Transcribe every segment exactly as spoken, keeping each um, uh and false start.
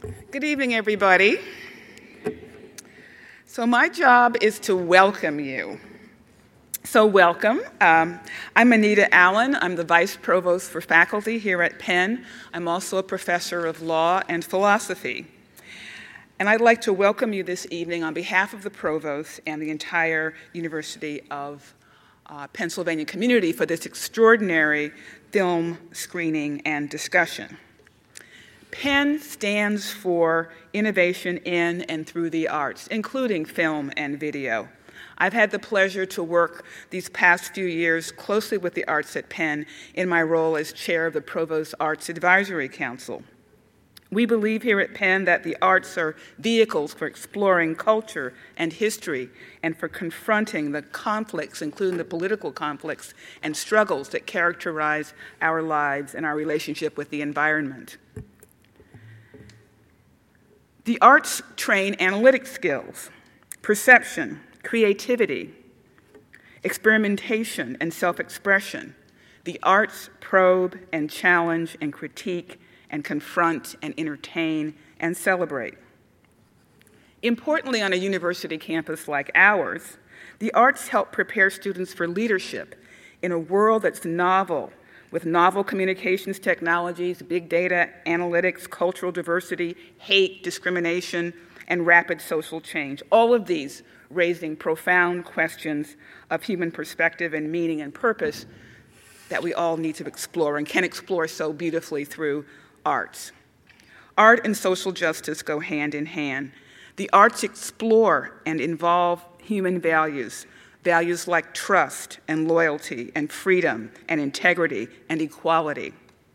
Good evening, everybody. So my job is to welcome you. So welcome. Um, I'm Anita Allen. I'm the Vice Provost for Faculty here at Penn. I'm also a professor of law and philosophy. And I'd like to welcome you this evening on behalf of the Provost and the entire University of uh, Pennsylvania community for this extraordinary film screening and discussion. Penn stands for innovation in and through the arts, including film and video. I've had the pleasure to work these past few years closely with the arts at Penn in my role as chair of the Provost Arts Advisory Council. We believe here at Penn that the arts are vehicles for exploring culture and history and for confronting the conflicts, including the political conflicts and struggles that characterize our lives and our relationship with the environment. The arts train analytic skills, perception, creativity, experimentation, and self-expression. The arts probe and challenge and critique and confront and entertain and celebrate. Importantly, on a university campus like ours, the arts help prepare students for leadership in a world that's novel, with novel communications technologies, big data, analytics, cultural diversity, hate, discrimination, and rapid social change. All of these raising profound questions of human perspective and meaning and purpose that we all need to explore and can explore so beautifully through arts. Art and social justice go hand in hand. The arts explore and involve human values, values like trust and loyalty and freedom and integrity and equality.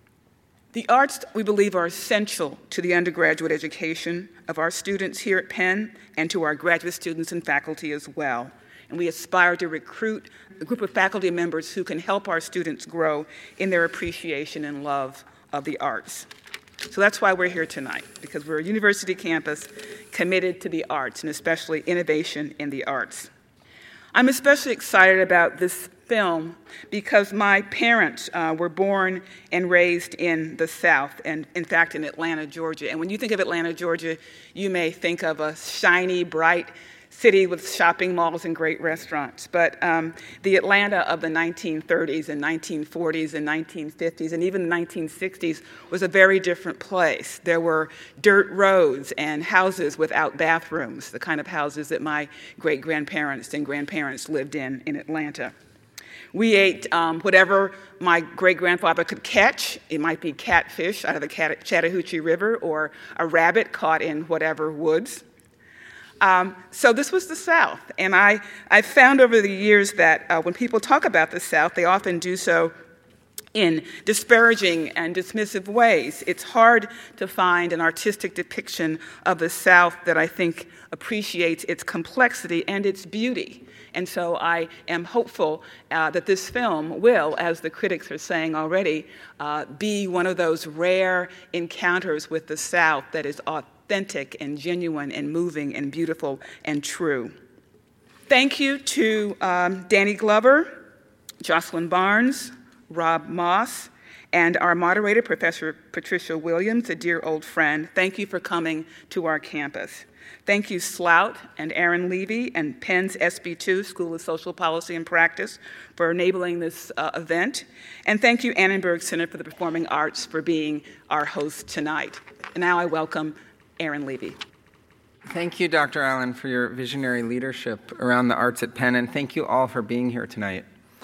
The arts, we believe, are essential to the undergraduate education of our students here at Penn and to our graduate students and faculty as well. And we aspire to recruit a group of faculty members who can help our students grow in their appreciation and love of the arts. So that's why we're here tonight, because we're a university campus committed to the arts and especially innovation in the arts. I'm especially excited about this film because my parents uh, were born and raised in the South, and in fact in Atlanta, Georgia. And when you think of Atlanta, Georgia, you may think of a shiny, bright city with shopping malls and great restaurants. But um, the Atlanta of the nineteen thirties and nineteen forties and nineteen fifties and even the nineteen sixties was a very different place. There were dirt roads and houses without bathrooms, the kind of houses that my great-grandparents and grandparents lived in in Atlanta. We ate um, whatever my great-grandfather could catch. It might be catfish out of the Chattahoochee River or a rabbit caught in whatever woods. Um, so this was the South, and I, I found over the years that uh, when people talk about the South, they often do so in disparaging and dismissive ways. It's hard to find an artistic depiction of the South that I think appreciates its complexity and its beauty. And so I am hopeful uh, that this film will, as the critics are saying already, uh, be one of those rare encounters with the South that is authentic. authentic and genuine and moving and beautiful and true. Thank you to um, Danny Glover, Jocelyn Barnes, Rob Moss, and our moderator, Professor Patricia Williams, a dear old friend. Thank you for coming to our campus. Thank you, Slout and Aaron Levy and Penn's S B two, School of Social Policy and Practice, for enabling this uh, event. And thank you, Annenberg Center for the Performing Arts, for being our host tonight. And now I welcome Aaron Levy. Thank you, Doctor Allen, for your visionary leadership around the arts at Penn, and thank you all for being here tonight.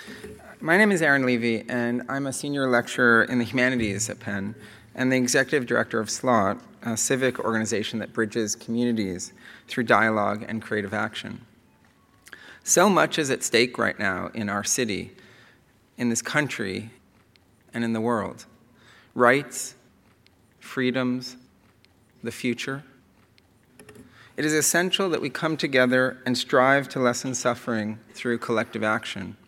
My name is Aaron Levy, and I'm a senior lecturer in the humanities at Penn and the executive director of SLOT, a civic organization that bridges communities through dialogue and creative action. So much is at stake right now in our city, in this country, and in the world. Rights, freedoms, the future. It is essential that we come together and strive to lessen suffering through collective action.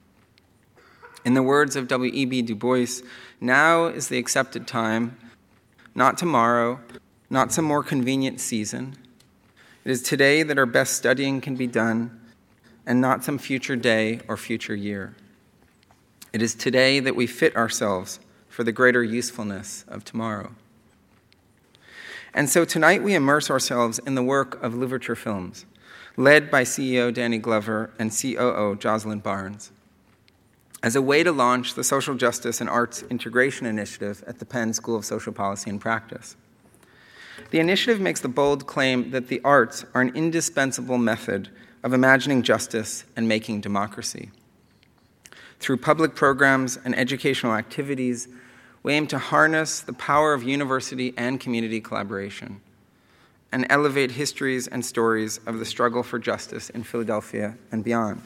In the words of W E B Du Bois, now is the accepted time, not tomorrow, not some more convenient season. It is today that our best studying can be done, and not some future day or future year. It is today that we fit ourselves for the greater usefulness of tomorrow. And so tonight we immerse ourselves in the work of Louverture Films, led by C E O Danny Glover and C O O Jocelyn Barnes, as a way to launch the Social Justice and Arts Integration Initiative at the Penn School of Social Policy and Practice. The initiative makes the bold claim that the arts are an indispensable method of imagining justice and making democracy. Through public programs and educational activities, we aim to harness the power of university and community collaboration and elevate histories and stories of the struggle for justice in Philadelphia and beyond.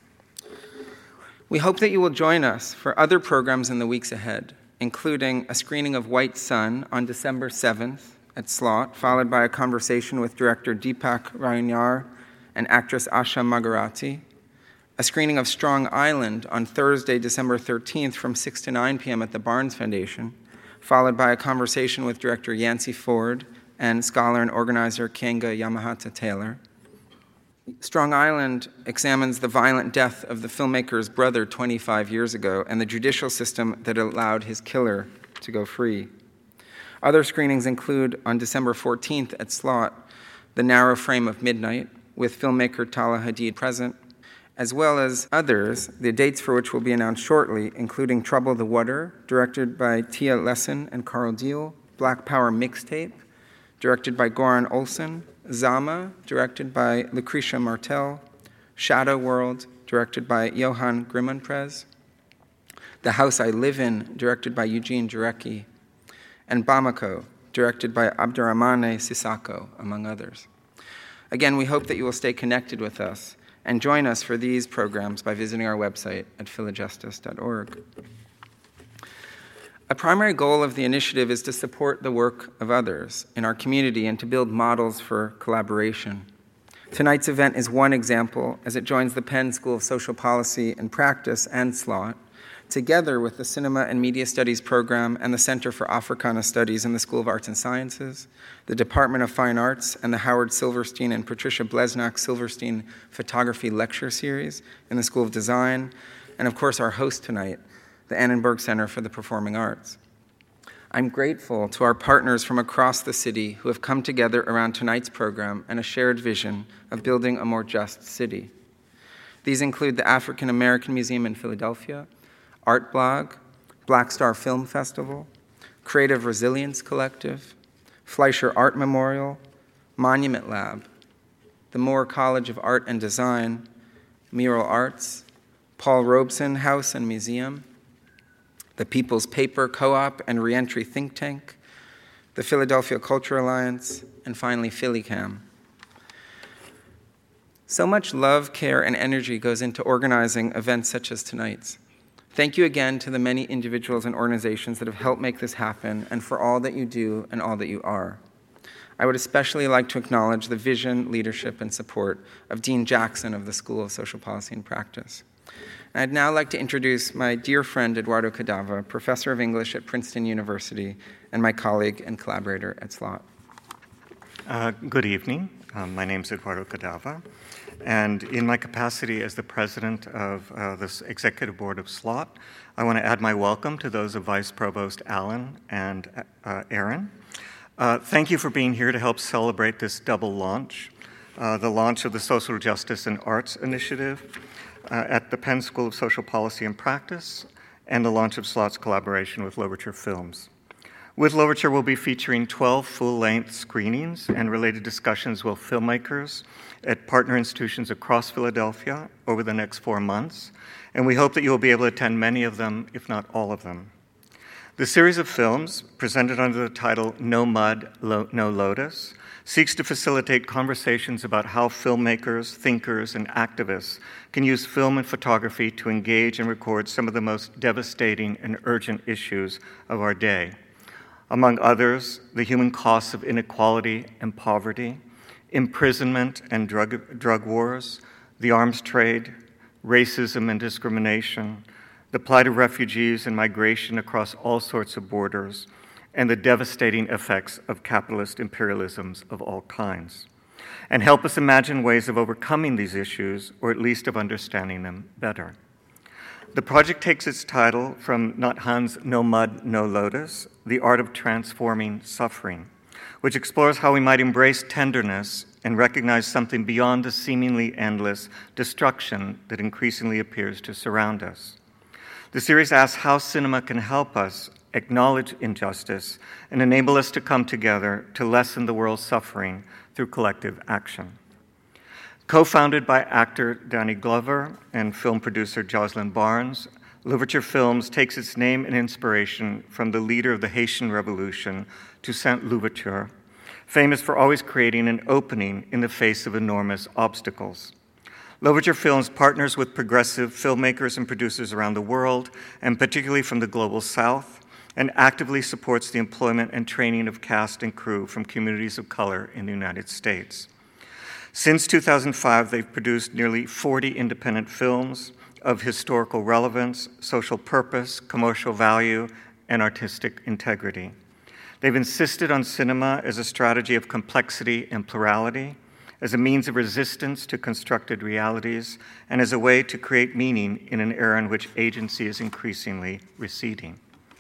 We hope that you will join us for other programs in the weeks ahead, including a screening of White Sun on December seventh at Slot, followed by a conversation with director Deepak Rayunyar and actress Asha Magarati, a screening of Strong Island on Thursday, December thirteenth from six to nine p.m. at the Barnes Foundation, followed by a conversation with director Yancey Ford and scholar and organizer Kenga Yamahata Taylor. Strong Island examines the violent death of the filmmaker's brother twenty-five years ago and the judicial system that allowed his killer to go free. Other screenings include, on December fourteenth at Slot, The Narrow Frame of Midnight, with filmmaker Tala Hadid present, as well as others, the dates for which will be announced shortly, including Trouble the Water, directed by Tia Lesson and Carl Deal, Black Power Mixtape, directed by Goran Olsen, Zama, directed by Lucretia Martel, Shadow World, directed by Johan Grimonprez, The House I Live In, directed by Eugene Jarecki, and Bamako, directed by Abdurrahmane Sissako, among others. Again, we hope that you will stay connected with us and join us for these programs by visiting our website at philajustice dot org. A primary goal of the initiative is to support the work of others in our community and to build models for collaboration. Tonight's event is one example as it joins the Penn School of Social Policy and Practice and Slot, together with the Cinema and Media Studies program and the Center for Africana Studies in the School of Arts and Sciences, the Department of Fine Arts, and the Howard Silverstein and Patricia Blesnak Silverstein Photography Lecture Series in the School of Design, and of course our host tonight, the Annenberg Center for the Performing Arts. I'm grateful to our partners from across the city who have come together around tonight's program and a shared vision of building a more just city. These include the African American Museum in Philadelphia, Artblog, Black Star Film Festival, Creative Resilience Collective, Fleischer Art Memorial, Monument Lab, the Moore College of Art and Design, Mural Arts, Paul Robeson House and Museum, the People's Paper Co-op and Reentry Think Tank, the Philadelphia Culture Alliance, and finally PhillyCam. So much love, care, and energy goes into organizing events such as tonight's. Thank you again to the many individuals and organizations that have helped make this happen and for all that you do and all that you are. I would especially like to acknowledge the vision, leadership, and support of Dean Jackson of the School of Social Policy and Practice. And I'd now like to introduce my dear friend Eduardo Cadava, professor of English at Princeton University and my colleague and collaborator at Slot. Uh, good evening. Um, my name is Eduardo Cadava. And in my capacity as the president of uh, this executive board of Slot, I want to add my welcome to those of Vice Provost Allen and uh, Aaron. Uh, thank you for being here to help celebrate this double launch, uh, the launch of the Social Justice and Arts Initiative uh, at the Penn School of Social Policy and Practice, and the launch of Slot's collaboration with Louverture Films. With Louverture, we'll be featuring twelve full-length screenings and related discussions with filmmakers at partner institutions across Philadelphia over the next four months, and we hope that you'll be able to attend many of them, if not all of them. The series of films, presented under the title No Mud, Lo- No Lotus, seeks to facilitate conversations about how filmmakers, thinkers, and activists can use film and photography to engage and record some of the most devastating and urgent issues of our day. Among others, the human costs of inequality and poverty, imprisonment and drug, drug wars, the arms trade, racism and discrimination, the plight of refugees and migration across all sorts of borders, and the devastating effects of capitalist imperialisms of all kinds, and help us imagine ways of overcoming these issues, or at least of understanding them better. The project takes its title from Nat Han's No Mud, No Lotus, The Art of Transforming Suffering, which explores how we might embrace tenderness and recognize something beyond the seemingly endless destruction that increasingly appears to surround us. The series asks how cinema can help us acknowledge injustice and enable us to come together to lessen the world's suffering through collective action. Co-founded by actor Danny Glover and film producer Jocelyn Barnes, Louverture Films takes its name and inspiration from the leader of the Haitian Revolution, Toussaint Louverture, famous for always creating an opening in the face of enormous obstacles. Louverture Films partners with progressive filmmakers and producers around the world, and particularly from the global south, and actively supports the employment and training of cast and crew from communities of color in the United States. Since two thousand five, they've produced nearly forty independent films of historical relevance, social purpose, commercial value, and artistic integrity. They've insisted on cinema as a strategy of complexity and plurality, as a means of resistance to constructed realities, and as a way to create meaning in an era in which agency is increasingly receding.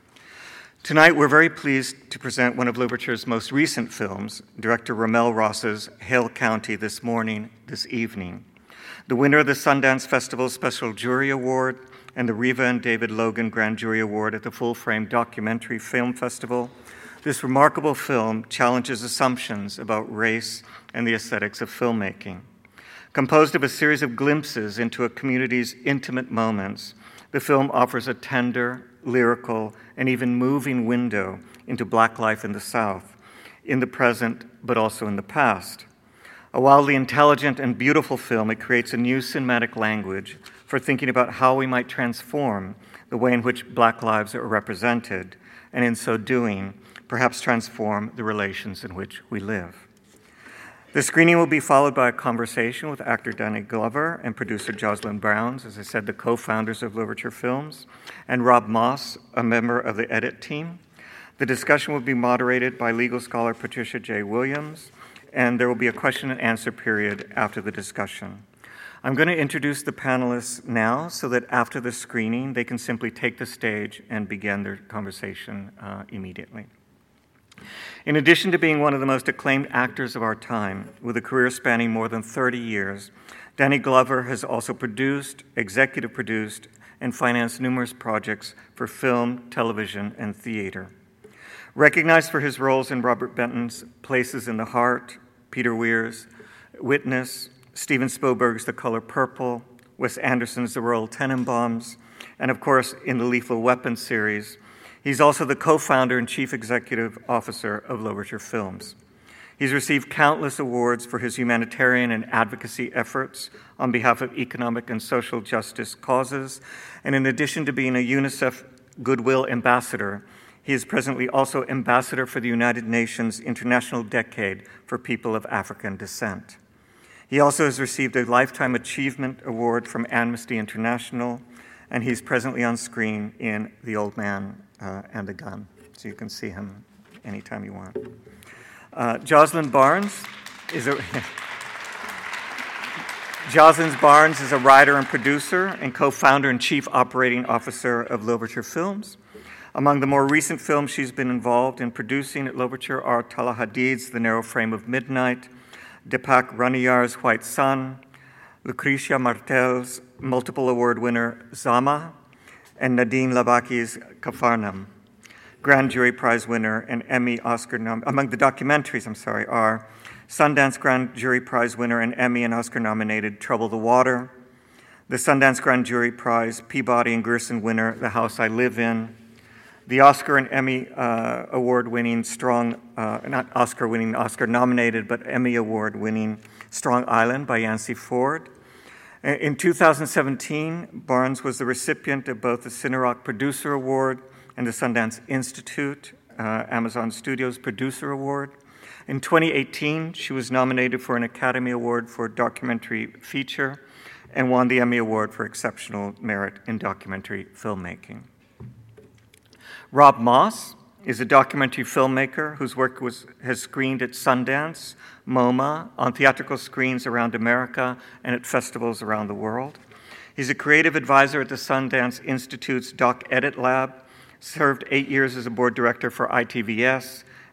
Tonight, we're very pleased to present one of Louverture's most recent films, director Rommel Ross's Hale County This Morning, This Evening. The winner of the Sundance Festival Special Jury Award and the Riva and David Logan Grand Jury Award at the Full Frame Documentary Film Festival, this remarkable film challenges assumptions about race and the aesthetics of filmmaking. Composed of a series of glimpses into a community's intimate moments, the film offers a tender, lyrical, and even moving window into Black life in the South, in the present, but also in the past. A wildly intelligent and beautiful film, it creates a new cinematic language for thinking about how we might transform the way in which Black lives are represented, and in so doing, perhaps transform the relations in which we live. The screening will be followed by a conversation with actor Danny Glover and producer Jocelyn Barnes, as I said, the co-founders of Louverture Films, and Rob Moss, a member of the edit team. The discussion will be moderated by legal scholar Patricia J. Williams, and there will be a question and answer period after the discussion. I'm going to introduce the panelists now so that after the screening, they can simply take the stage and begin their conversation uh, immediately. In addition to being one of the most acclaimed actors of our time, with a career spanning more than thirty years, Danny Glover has also produced, executive produced, and financed numerous projects for film, television, and theater. Recognized for his roles in Robert Benton's Places in the Heart, Peter Weir's Witness, Steven Spielberg's The Color Purple, Wes Anderson's The Royal Tenenbaums, and of course in the Lethal Weapon series, he's also the co-founder and chief executive officer of Louverture Films. He's received countless awards for his humanitarian and advocacy efforts on behalf of economic and social justice causes, and in addition to being a UNICEF Goodwill Ambassador, he is presently also Ambassador for the United Nations International Decade for People of African Descent. He also has received a Lifetime Achievement Award from Amnesty International, and he's presently on screen in The Old Man uh, and the Gun, so you can see him anytime you want. Uh, Jocelyn Barnes is a Jocelyn Barnes is a writer and producer and co-founder and chief operating officer of Louverture Films. Among the more recent films she's been involved in producing at Louverture are Talha Hadid's The Narrow Frame of Midnight, Deepak Raniyar's White Sun, Lucretia Martel's multiple award winner Zama, and Nadine Labaki's Kafarnam. Grand Jury Prize winner and Emmy Oscar nom- among the documentaries, I'm sorry, are Sundance Grand Jury Prize winner and Emmy and Oscar nominated Trouble the Water, the Sundance Grand Jury Prize Peabody and Gerson winner The House I Live In, the Oscar and Emmy uh, award-winning Strong, uh, not Oscar-winning, Oscar-nominated, but Emmy award-winning Strong Island by Yancey Ford. In two thousand seventeen, Barnes was the recipient of both the Cinerock Producer Award and the Sundance Institute, uh, Amazon Studios Producer Award. In twenty eighteen, she was nominated for an Academy Award for Documentary Feature and won the Emmy Award for Exceptional Merit in Documentary Filmmaking. Rob Moss is a documentary filmmaker whose work was, has screened at Sundance, MoMA, on theatrical screens around America, and at festivals around the world. He's a creative advisor at the Sundance Institute's Doc Edit Lab, served eight years as a board director for I T V S,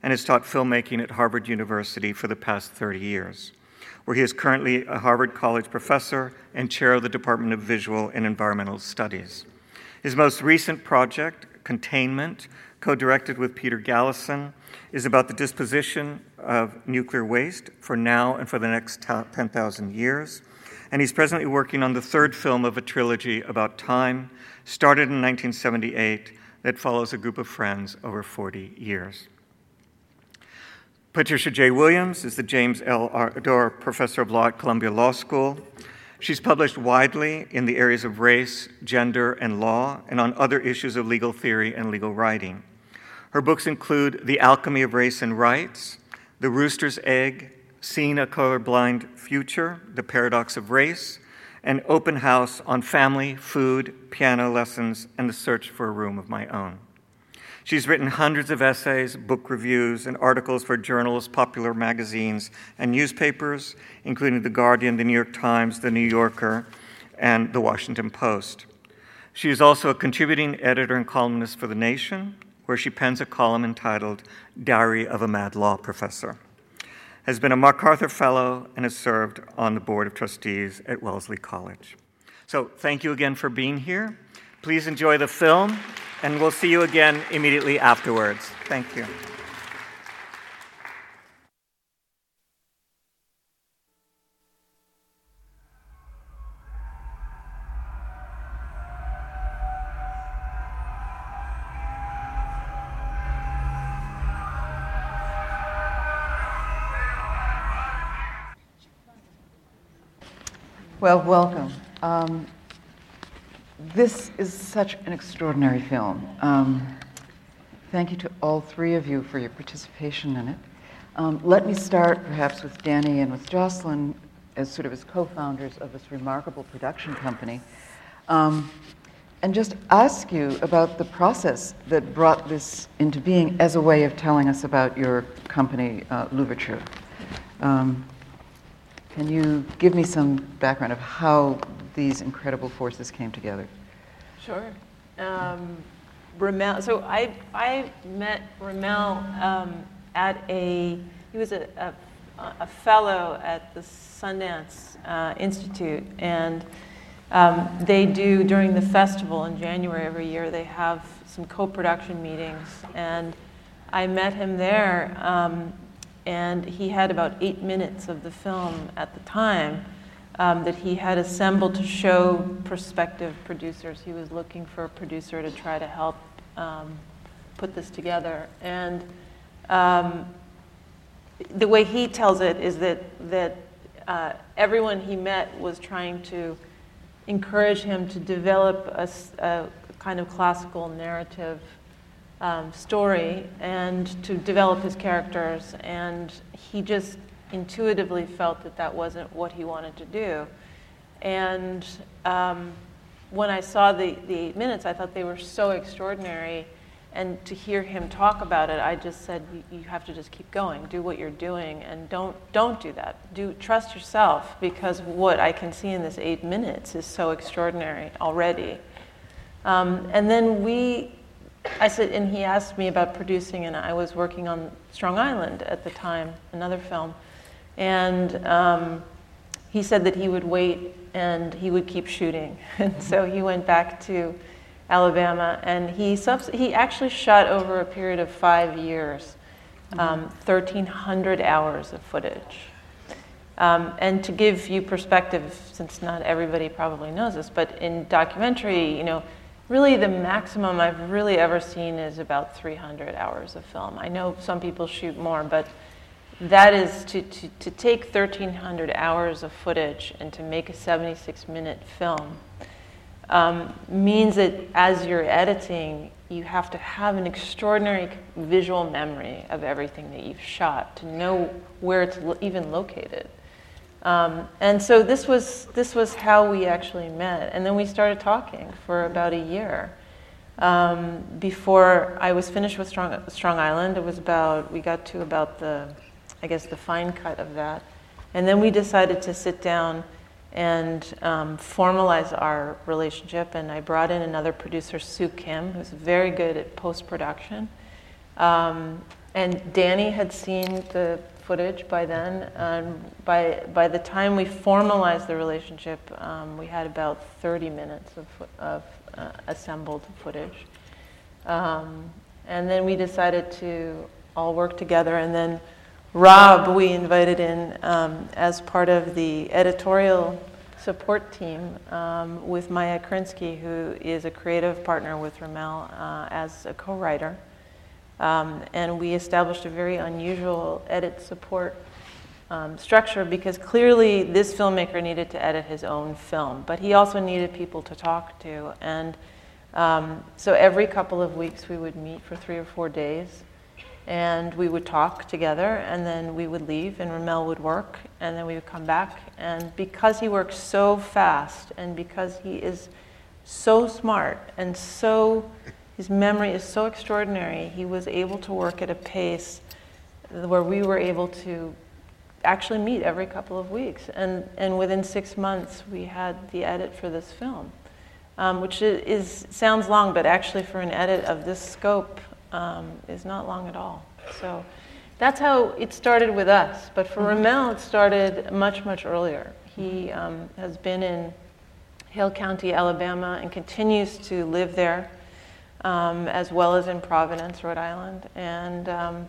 and has taught filmmaking at Harvard University for the past thirty years, where he is currently a Harvard College professor and chair of the Department of Visual and Environmental Studies. His most recent project, Containment, co-directed with Peter Gallison, is about the disposition of nuclear waste for now and for the next ten thousand years. And he's presently working on the third film of a trilogy about time, started in nineteen seventy-eight, that follows a group of friends over forty years. Patricia J. Williams is the James L. Ardor Professor of Law at Columbia Law School. She's published widely in the areas of race, gender, and law, and on other issues of legal theory and legal writing. Her books include The Alchemy of Race and Rights, The Rooster's Egg, Seeing a Colorblind Future, The Paradox of Race, and Open House on Family, Food, Piano Lessons, and the Search for a Room of My Own. She's written hundreds of essays, book reviews, and articles for journals, popular magazines, and newspapers, including The Guardian, The New York Times, The New Yorker, and The Washington Post. She is also a contributing editor and columnist for The Nation, where she pens a column entitled Diary of a Mad Law Professor, has been a MacArthur Fellow, and has served on the Board of Trustees at Wellesley College. So thank you again for being here. Please enjoy the film, and we'll see you again immediately afterwards. Thank you. Well, welcome. Um, this is such an extraordinary film. Um, thank you to all three of you for your participation in it. Um, let me start perhaps with Danny and with Jocelyn as sort of as co-founders of this remarkable production company, um, and just ask you about the process that brought this into being as a way of telling us about your company, uh, Louverture. Um, Can you give me some background of how these incredible forces came together? Sure. Um, Ramel, so I, I met Ramel um, at a, he was a, a, a fellow at the Sundance uh, Institute, and um, they do, during the festival in January every year, they have some co-production meetings, and I met him there. Um, And he had about eight minutes of the film at the time um, that he had assembled to show prospective producers. He was looking for a producer to try to help um, put this together. And um, the way he tells it is that, that uh, everyone he met was trying to encourage him to develop a, a kind of classical narrative Um, story and to develop his characters, and he just intuitively felt that that wasn't what he wanted to do. And um, when I saw the, the eight minutes, I thought they were so extraordinary, and to hear him talk about it, I just said, you, you have to just keep going, do what you're doing, and don't, don't do that. Do, trust yourself, because what I can see in this eight minutes is so extraordinary already. Um, and then we I said, and he asked me about producing, and I was working on Strong Island at the time, another film. And um, he said that he would wait and he would keep shooting. And so he went back to Alabama, and he, subs- he actually shot over a period of five years, um, thirteen hundred hours of footage. Um, and to give you perspective, since not everybody probably knows this, but in documentary, you know, really the maximum I've really ever seen is about three hundred hours of film. I know some people shoot more, but that is to, to, to take thirteen hundred hours of footage and to make a seventy-six minute film um, means that as you're editing, you have to have an extraordinary visual memory of everything that you've shot to know where it's lo- even located. Um, and so this was this was how we actually met, and then we started talking for about a year. Um, before I was finished with Strong, Strong Island, it was about we got to about the, I guess the fine cut of that, and then we decided to sit down and um, formalize our relationship. And I brought in another producer, Sue Kim, who's very good at post production. Um, and Danny had seen the footage by then. And by, by the time we formalized the relationship, um, we had about thirty minutes of, of uh, assembled footage. Um, and then we decided to all work together. And then Rob, we invited in um, as part of the editorial support team um, with Maya Krinsky, who is a creative partner with Ramel uh, as a co-writer. Um, and we established a very unusual edit support um, structure because clearly this filmmaker needed to edit his own film, but he also needed people to talk to. And um, so every couple of weeks we would meet for three or four days and we would talk together, and then we would leave and Ramel would work, and then we would come back. And because he works so fast and because he is so smart and so, his memory is so extraordinary, he was able to work at a pace where we were able to actually meet every couple of weeks. And, and within six months, we had the edit for this film, um, which is, is sounds long, but actually for an edit of this scope, Um, is not long at all. So that's how it started with us. But for Ramel, it started much, much earlier. He um, has been in Hale County, Alabama, and continues to live there, um, as well as in Providence, Rhode Island. And um,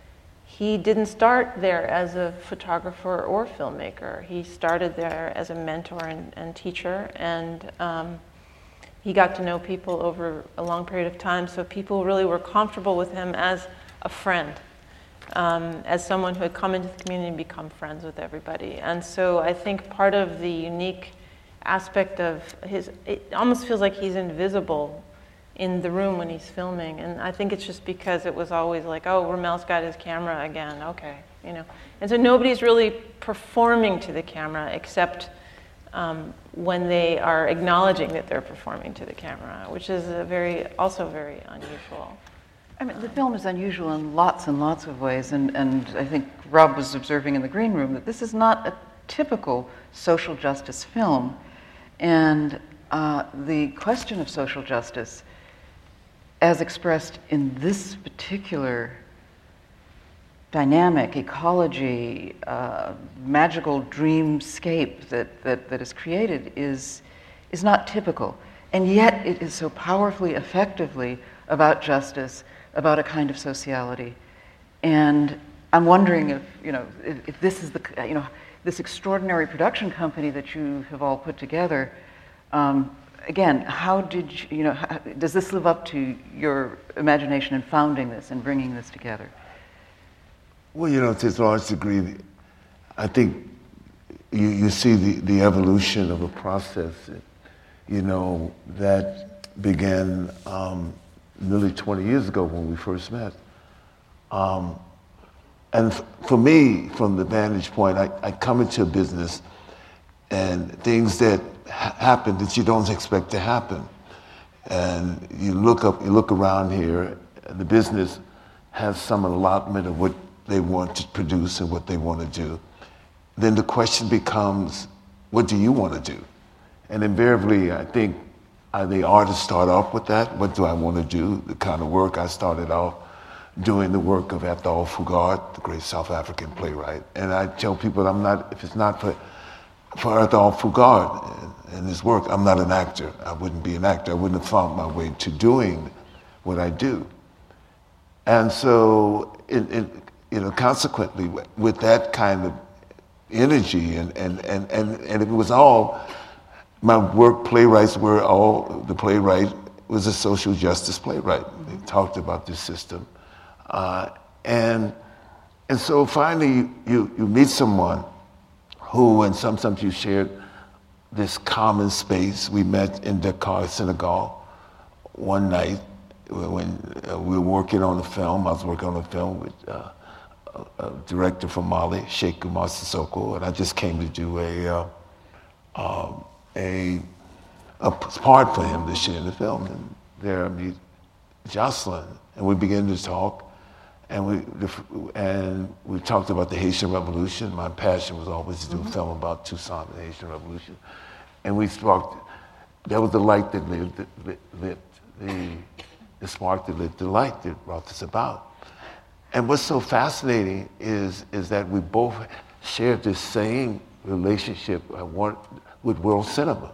he didn't start there as a photographer or filmmaker. He started there as a mentor and, and teacher, and um, he got to know people over a long period of time, so people really were comfortable with him as a friend, um, as someone who had come into the community and become friends with everybody. And so I think part of the unique aspect of his, it almost feels like he's invisible in the room when he's filming. And I think it's just because it was always like, oh, Ramel's got his camera again, okay, you know. And so nobody's really performing to the camera except Um, when they are acknowledging that they're performing to the camera, which is a very, also very unusual. I mean, the film is unusual in lots and lots of ways, and, and I think Rob was observing in the green room that this is not a typical social justice film. And uh, the question of social justice, as expressed in this particular dynamic, ecology, uh, magical dreamscape that, that, that is created is, is not typical. And yet it is so powerfully, effectively about justice, about a kind of sociality. And I'm wondering if, you know, if, if this is the, you know, this extraordinary production company that you have all put together, um, again, how did you, you know, how, does this live up to your imagination in founding this and bringing this together? Well, you know, to a large degree, I think you, you see the, the evolution of a process, that, you know, that began um, nearly twenty years ago when we first met. Um, and f- for me, from the vantage point, I, I come into a business and things that ha- happen that you don't expect to happen. And you look up, you look around here, and the business has some allotment of what they want to produce and what they want to do. Then the question becomes, what do you want to do? And invariably, I think uh, the artists start off with that. What do I want to do? The kind of work I started off doing, the work of Athol Fugard, the great South African playwright. And I tell people, I'm not, if it's not for, for Athol Fugard and, and his work, I'm not an actor. I wouldn't be an actor. I wouldn't have found my way to doing what I do. And so, it, it, you know, consequently, with that kind of energy, and, and, and, and, and it was all, my work playwrights were all, the playwright was a social justice playwright. They talked about this system. Uh, and, and so finally, you, you meet someone who, and sometimes you shared this common space. We met in Dakar, Senegal, one night when uh, we were working on a film. I was working on a film with uh, a, a director from Mali, Sheikh Umar Sissoko, and I just came to do a, uh, um, a, a part for him to share in the film. And there I meet Jocelyn, and we began to talk, and we and we talked about the Haitian Revolution. My passion was always to do mm-hmm. a film about Toussaint and the Haitian Revolution, and we talked. That was the light that lit, lit, lit the the spark that lit the light that brought this about. And what's so fascinating is, is that we both shared this same relationship I want, with world cinema.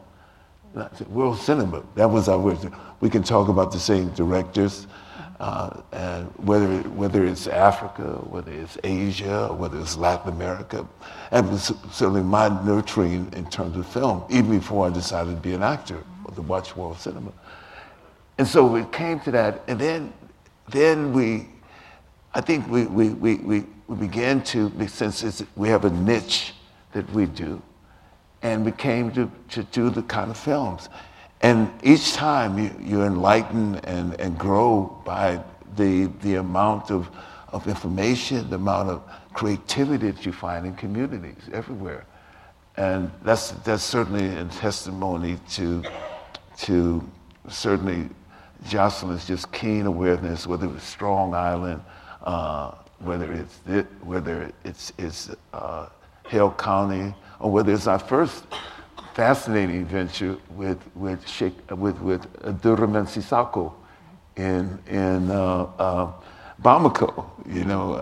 World cinema, that was our word. We can talk about the same directors, uh, and whether, whether it's Africa, whether it's Asia, or whether it's Latin America. And it was certainly my nurturing in terms of film, even before I decided to be an actor or to watch world cinema. And so we came to that, and then, then we, I think we, we, we, we, we began to, since it's, we have a niche that we do, and we came to, to do the kind of films. And each time you, you're enlightened and, and grow by the, the amount of, of information, the amount of creativity that you find in communities everywhere. And that's, that's certainly a testimony to, to certainly Jocelyn's just keen awareness, whether it's Strong Island, uh, whether it's, it, whether it's, it's uh, Hale County, or whether it's our first fascinating venture with with Sheikh, with with Abdurrahman Sissako in in uh, uh, Bamako. You know,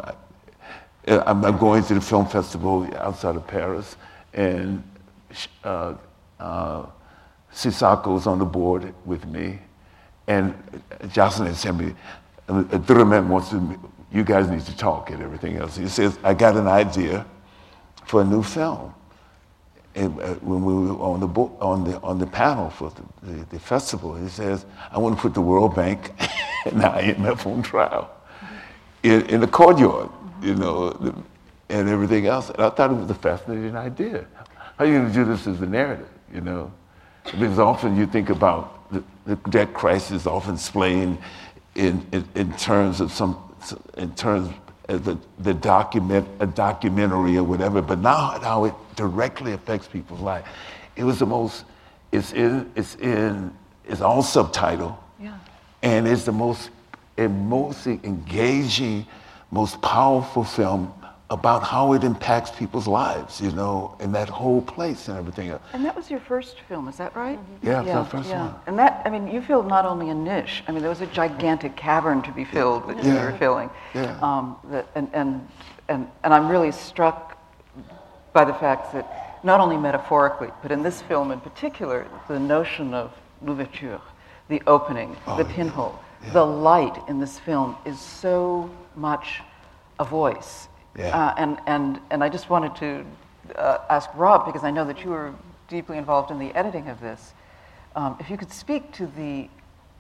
I'm, I'm going to the film festival outside of Paris, and uh, uh, Sissako's on the board with me, and Jocelyn had sent me. Abdurrahman wants to. You guys need to talk and everything else. He says, I got an idea for a new film. And, uh, when we were on the, bo- on the, on the panel for the, the, the festival, he says, I want to put the World Bank and the I M F on trial in, in the courtyard, you know, the, and everything else. And I thought it was a fascinating idea. How are you going to do this as a narrative, you know? Because often you think about the, the debt crisis often explained in, in, in terms of some, in terms of the, the document, a documentary or whatever, but now how it directly affects people's life. It was the most, it's in, it's in, it's all subtitle, yeah. And it's the most, most engaging, most powerful film about how it impacts people's lives, you know, in that whole place and everything else. And that was your first film, is that right? Mm-hmm. Yeah, yeah, it's our first yeah. one. And that, I mean, you filled not only a niche, I mean, there was a gigantic cavern to be filled that yeah. you were filling. Yeah. Um, that, and, and, and, and I'm really struck by the fact that not only metaphorically, but in this film in particular, the notion of l'ouverture, the opening, oh, the pinhole, yeah. the light in this film is so much a voice. Yeah. Uh, and, and, and I just wanted to uh, ask Rob, because I know that you were deeply involved in the editing of this, um, if you could speak to the,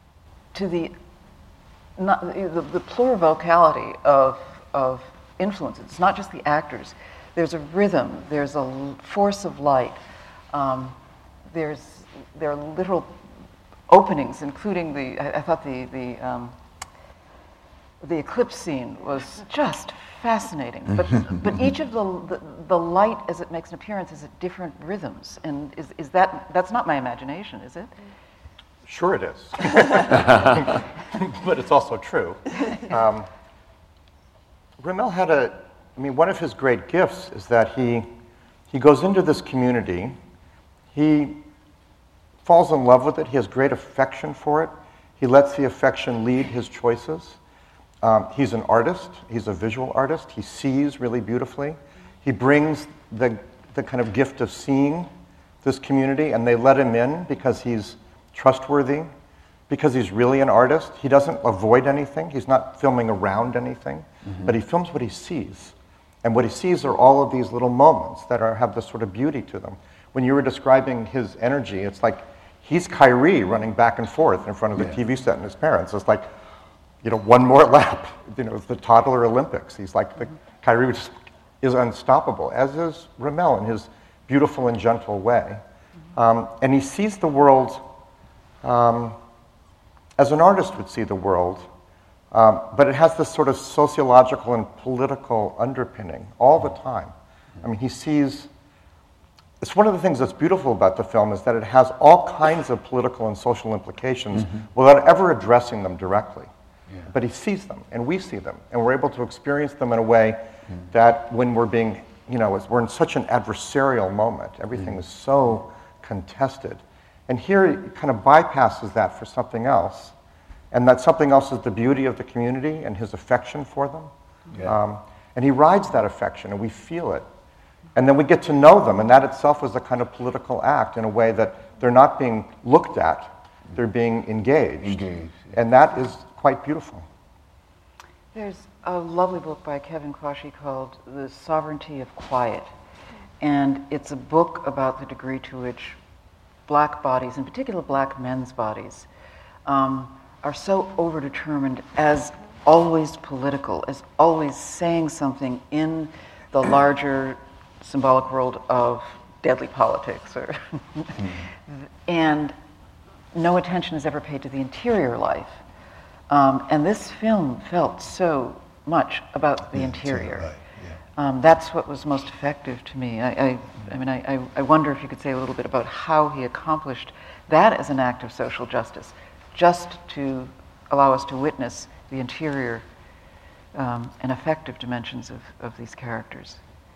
to the, not, the, the plurivocality of, of influences. It's not just the actors. There's a rhythm, there's a force of light, um, there's, there are literal openings, including the, I, I thought the, the, um, the eclipse scene was just fascinating, but but each of the, the the light as it makes an appearance is at different rhythms, and is is that that's not my imagination, is it? Sure, it is, but it's also true. Um, Ramel had a, I mean, one of his great gifts is that he he goes into this community, he falls in love with it, he has great affection for it, he lets the affection lead his choices. Um, he's an artist, he's a visual artist, he sees really beautifully. He brings the, the kind of gift of seeing this community, and they let him in because he's trustworthy, because he's really an artist. He doesn't avoid anything, he's not filming around anything, mm-hmm. but he films what he sees. And what he sees are all of these little moments that are, have this sort of beauty to them. When you were describing his energy, it's like he's Kyrie running back and forth in front of the yeah. T V set and his parents. It's like, you know, one more lap, you know, it's the toddler Olympics. He's like, the Kyrie just is unstoppable, as is Ramel in his beautiful and gentle way. Um, and he sees the world um, as an artist would see the world, um, but it has this sort of sociological and political underpinning all the time. I mean, he sees, it's one of the things that's beautiful about the film is that it has all kinds of political and social implications mm-hmm. without ever addressing them directly. Yeah. But he sees them, and we see them, and we're able to experience them in a way mm. that when we're being, you know, we're in such an adversarial moment, everything mm. is so contested. And here it kind of bypasses that for something else, and that something else is the beauty of the community and his affection for them. Yeah. Um, and he rides that affection, and we feel it. And then we get to know them, and that itself was a kind of political act in a way that they're not being looked at, they're being engaged. Engaged. And that is quite beautiful. There's a lovely book by Kevin Quashie called The Sovereignty of Quiet. And it's a book about the degree to which black bodies, in particular black men's bodies, um, are so overdetermined as always political, as always saying something in the larger symbolic world of deadly politics. Or and no attention is ever paid to the interior life. Um, and this film felt so much about the Yeah, interior. right, yeah. Um, that's what was most effective to me. I, I, I mean, I, I wonder if you could say a little bit about how he accomplished that as an act of social justice, just to allow us to witness the interior um, and effective dimensions of, of these characters.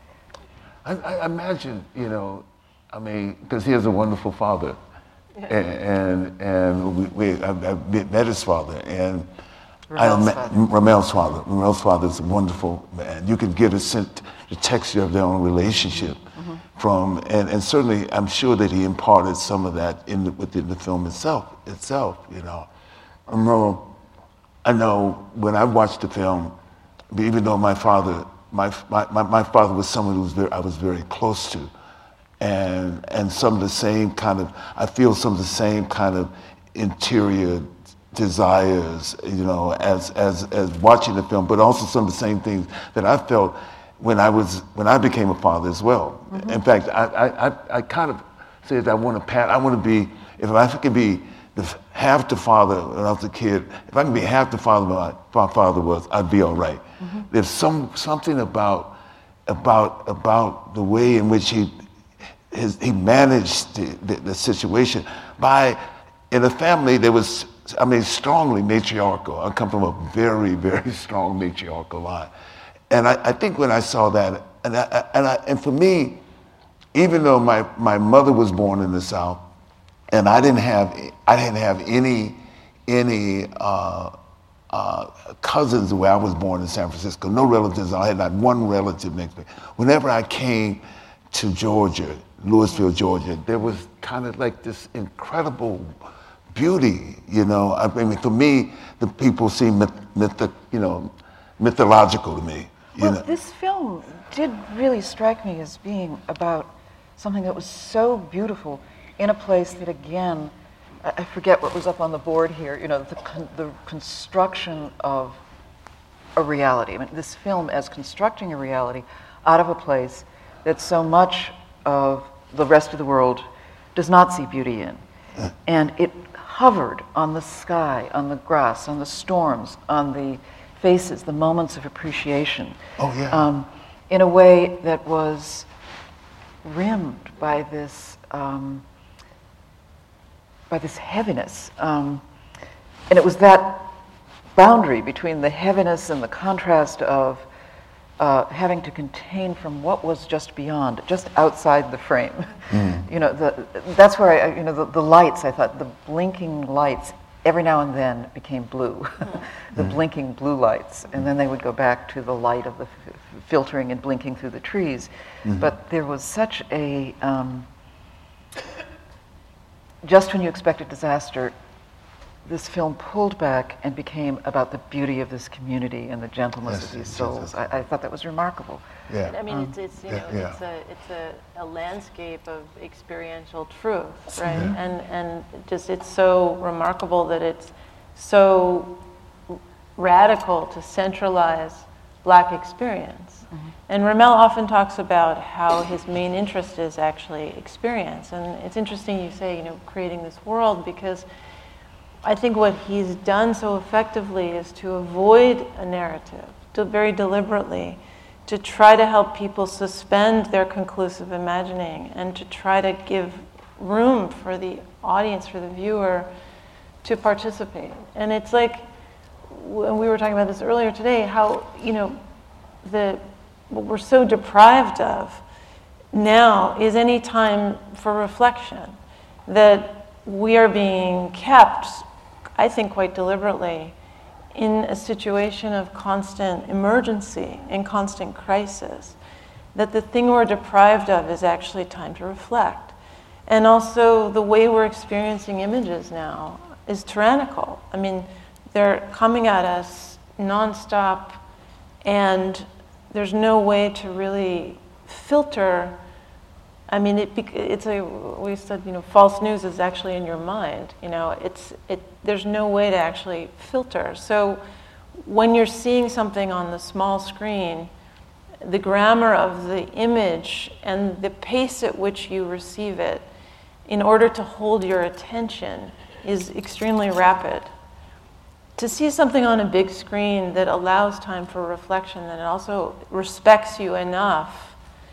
I, I imagine, you know, I mean, because he has a wonderful father, yeah. and and we, we I, I met his father, and Ramel's I met father. Ramel's father. Ramel's father is a wonderful man. You can get a sense, the texture of their own relationship mm-hmm. from, and, and certainly I'm sure that he imparted some of that in the, within the film itself. Itself, you know, I know, I know when I watched the film, even though my father. My, my, my father was someone who was very, I was very close to. And, and some of the same kind of, I feel some of the same kind of interior desires, you know, as, as, as watching the film, but also some of the same things that I felt when I was, when I became a father as well. Mm-hmm. In fact, I, I, I, I kind of said I want to, I want to be, if I could be the, half the father when I was a kid, if I could be half the father my, my father was, I'd be all right. Mm-hmm. There's some something about about about the way in which he his, he managed the, the, the situation. By in a family that was, I mean, strongly matriarchal. I come from a very very strong matriarchal line, and I, I think when I saw that, and I, and I, and for me, even though my, my mother was born in the South, and I didn't have I didn't have any any. Uh, Uh, cousins where I was born in San Francisco, no relatives. I had not one relative next to me. Whenever I came to Georgia, Louisville, Georgia, there was kind of like this incredible beauty, you know. I mean, for me, the people seem myth, myth, you know, mythological to me. You well, know? This film did really strike me as being about something that was so beautiful in a place that, again, I forget what was up on the board here, you know, the, con- the construction of a reality. I mean, this film as constructing a reality out of a place that so much of the rest of the world does not see beauty in. And it hovered on the sky, on the grass, on the storms, on the faces, the moments of appreciation. Oh, yeah. Um, in a way that was rimmed by this... Um, by this heaviness. Um, and it was that boundary between the heaviness and the contrast of uh, having to contain from what was just beyond, just outside the frame. Mm. You know, the, that's where I, you know, the, the lights, I thought, the blinking lights, every now and then became blue. the mm. blinking blue lights, and then they would go back to the light of the f- filtering and blinking through the trees. Mm-hmm. But there was such a, um, just when you expected disaster, this film pulled back and became about the beauty of this community and the gentleness yes, of these souls. I, I thought that was remarkable. Yeah. I mean, um, it's, it's you know, yeah, yeah. it's a it's a, a landscape of experiential truth, right? Yeah. And and just it's so remarkable that it's so radical to centralize Black experience. Mm-hmm. And Ramel often talks about how his main interest is actually experience. And it's interesting you say, you know, creating this world, because I think what he's done so effectively is to avoid a narrative, to very deliberately, to try to help people suspend their conclusive imagining and to try to give room for the audience, for the viewer, to participate. And it's like, and we were talking about this earlier today, how, you know, the what we're so deprived of now is any time for reflection, that we are being kept, I think quite deliberately, in a situation of constant emergency and constant crisis, that the thing we're deprived of is actually time to reflect. And also the way we're experiencing images now is tyrannical. I mean, they're coming at us nonstop, and there's no way to really filter. I mean, it, it's a, we said, you know, false news is actually in your mind. You know, it's, it, there's no way to actually filter. So when you're seeing something on the small screen, the grammar of the image and the pace at which you receive it, in order to hold your attention, is extremely rapid. To see something on a big screen that allows time for reflection, and it also respects you enough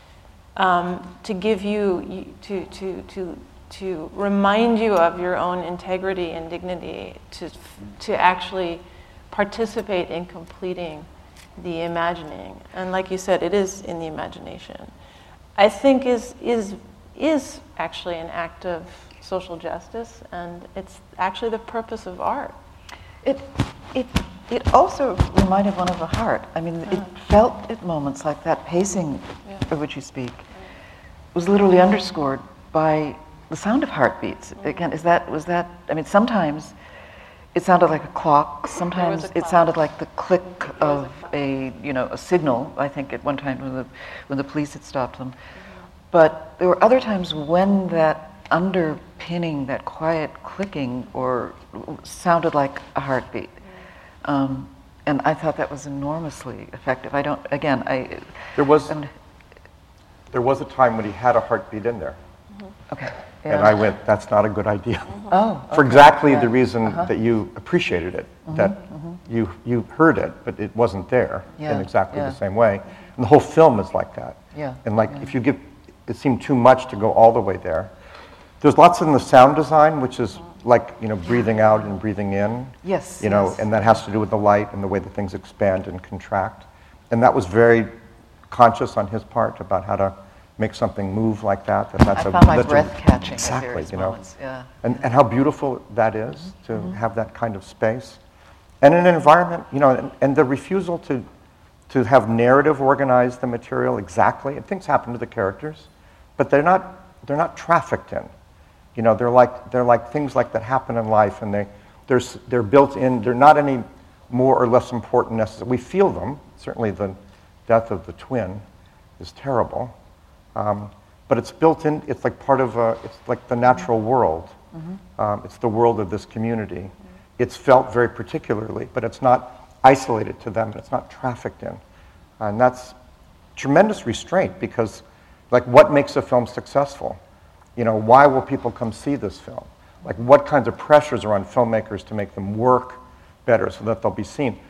Um, to give you, to, to, to, to remind you of your own integrity and dignity, to, to actually participate in completing the imagining. And like you said, it is in the imagination. I think is, is, is actually an act of social justice, and it's actually the purpose of art. It, it, it also reminded one of the heart. I mean, it felt at moments like that pacing yeah. of which you speak was literally underscored by the sound of heartbeats. Mm-hmm. Again, is that, was that, I mean, sometimes it sounded like a clock, sometimes a clock. It sounded like the click of a, you know, a signal, I think at one time when the, when the police had stopped them. Mm-hmm. But there were other times when that underpinning, that quiet clicking, or sounded like a heartbeat. Mm-hmm. Um, and I thought that was enormously effective. I don't, again, I... There was... I'm, There was a time when he had a heartbeat in there. Mm-hmm. Okay. Yeah. And I went, that's not a good idea. Mm-hmm. Oh, okay. For exactly yeah. the reason uh-huh. that you appreciated it, mm-hmm. that mm-hmm. you you heard it, but it wasn't there yeah. in exactly yeah. the same way. And the whole film is like that. Yeah. And like, yeah. if you give, it seemed too much to go all the way there. There's lots in the sound design, which is like, you know, breathing out and breathing in. Yes. You know, yes. and that has to do with the light and the way that things expand and contract. And that was very conscious on his part about how to make something move like that. That that's I a, found my that's breath a, catching exactly, at various you know, moments. Yeah. and and how beautiful that is mm-hmm. to mm-hmm. have that kind of space, and in an environment, you know, and, and the refusal to to have narrative organize the material exactly. And things happen to the characters, but they're not they're not trafficked in. You know, they're like they're like things like that happen in life, and they they're they're built in. They're not any more or less important necessarily. We feel them. Certainly, the death of the twin is terrible. Um, but it's built in, it's like part of, a, it's like the natural world. Mm-hmm. Um, it's the world of this community. Mm-hmm. It's felt very particularly, but it's not isolated to them, it's not trafficked in. And that's tremendous restraint, because like, what makes a film successful? You know, why will people come see this film? Like, what kinds of pressures are on filmmakers to make them work better so that they'll be seen?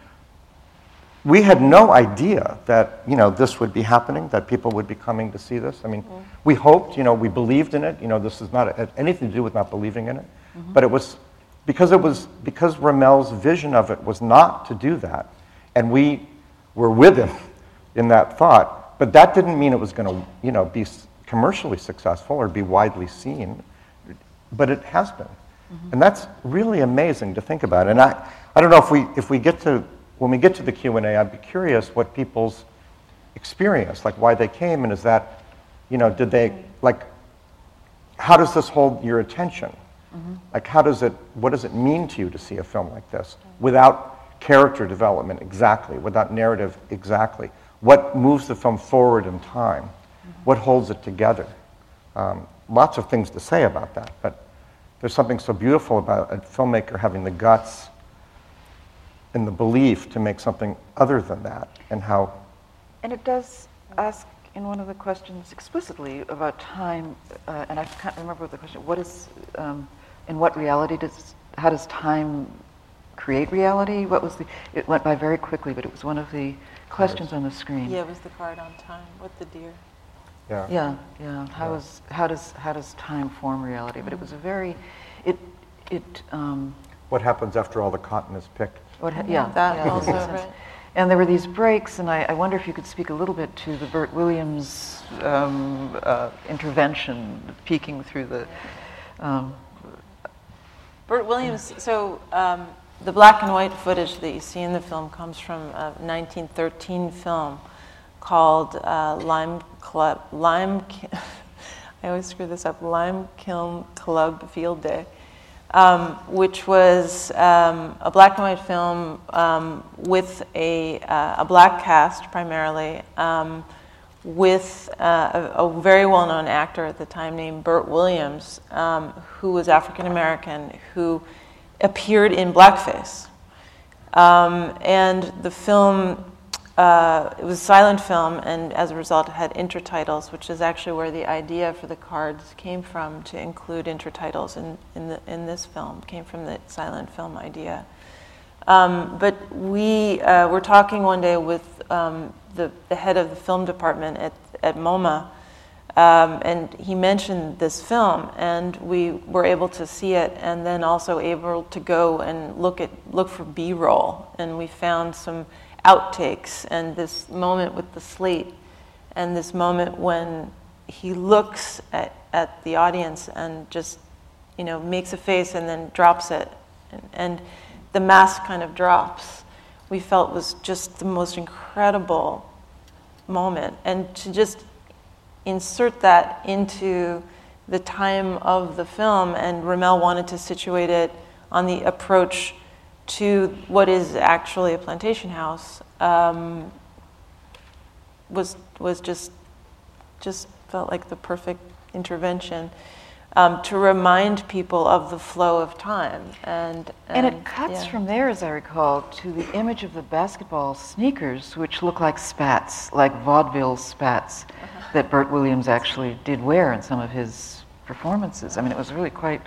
We had no idea that, you know, this would be happening, that people would be coming to see this. I mean, mm-hmm. we hoped, you know, we believed in it. You know, this is not a, anything to do with not believing in it. Mm-hmm. But it was, because it was, because Ramel's vision of it was not to do that, and we were with him in that thought, but that didn't mean it was going to, you know, be commercially successful or be widely seen, but it has been. Mm-hmm. And that's really amazing to think about. And I, I don't know if we, if we get to, when we get to the Q and A, I'd be curious what people's experience, like why they came, and is that, you know, did they, like, how does this hold your attention? Mm-hmm. Like, how does it, what does it mean to you to see a film like this without character development exactly, without narrative exactly? What moves the film forward in time? Mm-hmm. What holds it together? Um, lots of things to say about that, but there's something so beautiful about a filmmaker having the guts and the belief to make something other than that, and how... And it does ask in one of the questions explicitly about time, uh, and I can't remember what the question, what is, um, in what reality does, how does time create reality? What was the, it went by very quickly, but it was one of the questions on the screen. Yeah, it was the card on time with the deer. Yeah, yeah, yeah. How, yeah. Is, how, does, how does time form reality? But it was a very, it, it... Um, what happens after all the cotton is picked? What ha- yeah, that yeah, also, right. And there were these breaks, and I, I wonder if you could speak a little bit to the Bert Williams um, uh, intervention, peeking through the... Um, Bert Williams, so um, the black and white footage that you see in the film comes from a nineteen thirteen film called uh, Lime Club, Lime, I always screw this up, Lime Kiln Club Field Day, um, which was um, a black and white film um, with a, uh, a black cast primarily, um, with uh, a, a very well-known actor at the time named Burt Williams, um, who was African-American, who appeared in blackface. Um, and the film, uh, it was a silent film, and as a result it had intertitles, which is actually where the idea for the cards came from, to include intertitles in, in, the, in this film, came from the silent film idea. Um, but we uh, were talking one day with um, the, the head of the film department at, at MoMA, um, and he mentioned this film, and we were able to see it, and then also able to go and look at look for B-roll, and we found some outtakes, and this moment with the slate, and this moment when he looks at, at the audience and just, you know, makes a face and then drops it, and, and the mask kind of drops, we felt was just the most incredible moment. And to just insert that into the time of the film, and Ramel wanted to situate it on the approach to what is actually a plantation house, um, was was just just felt like the perfect intervention. Um, to remind people of the flow of time. And, And, and, it cuts yeah. from there, as I recall, to the image of the basketball sneakers, which look like spats, like vaudeville spats, uh-huh. that Burt Williams actually did wear in some of his performances. I mean, it was really quite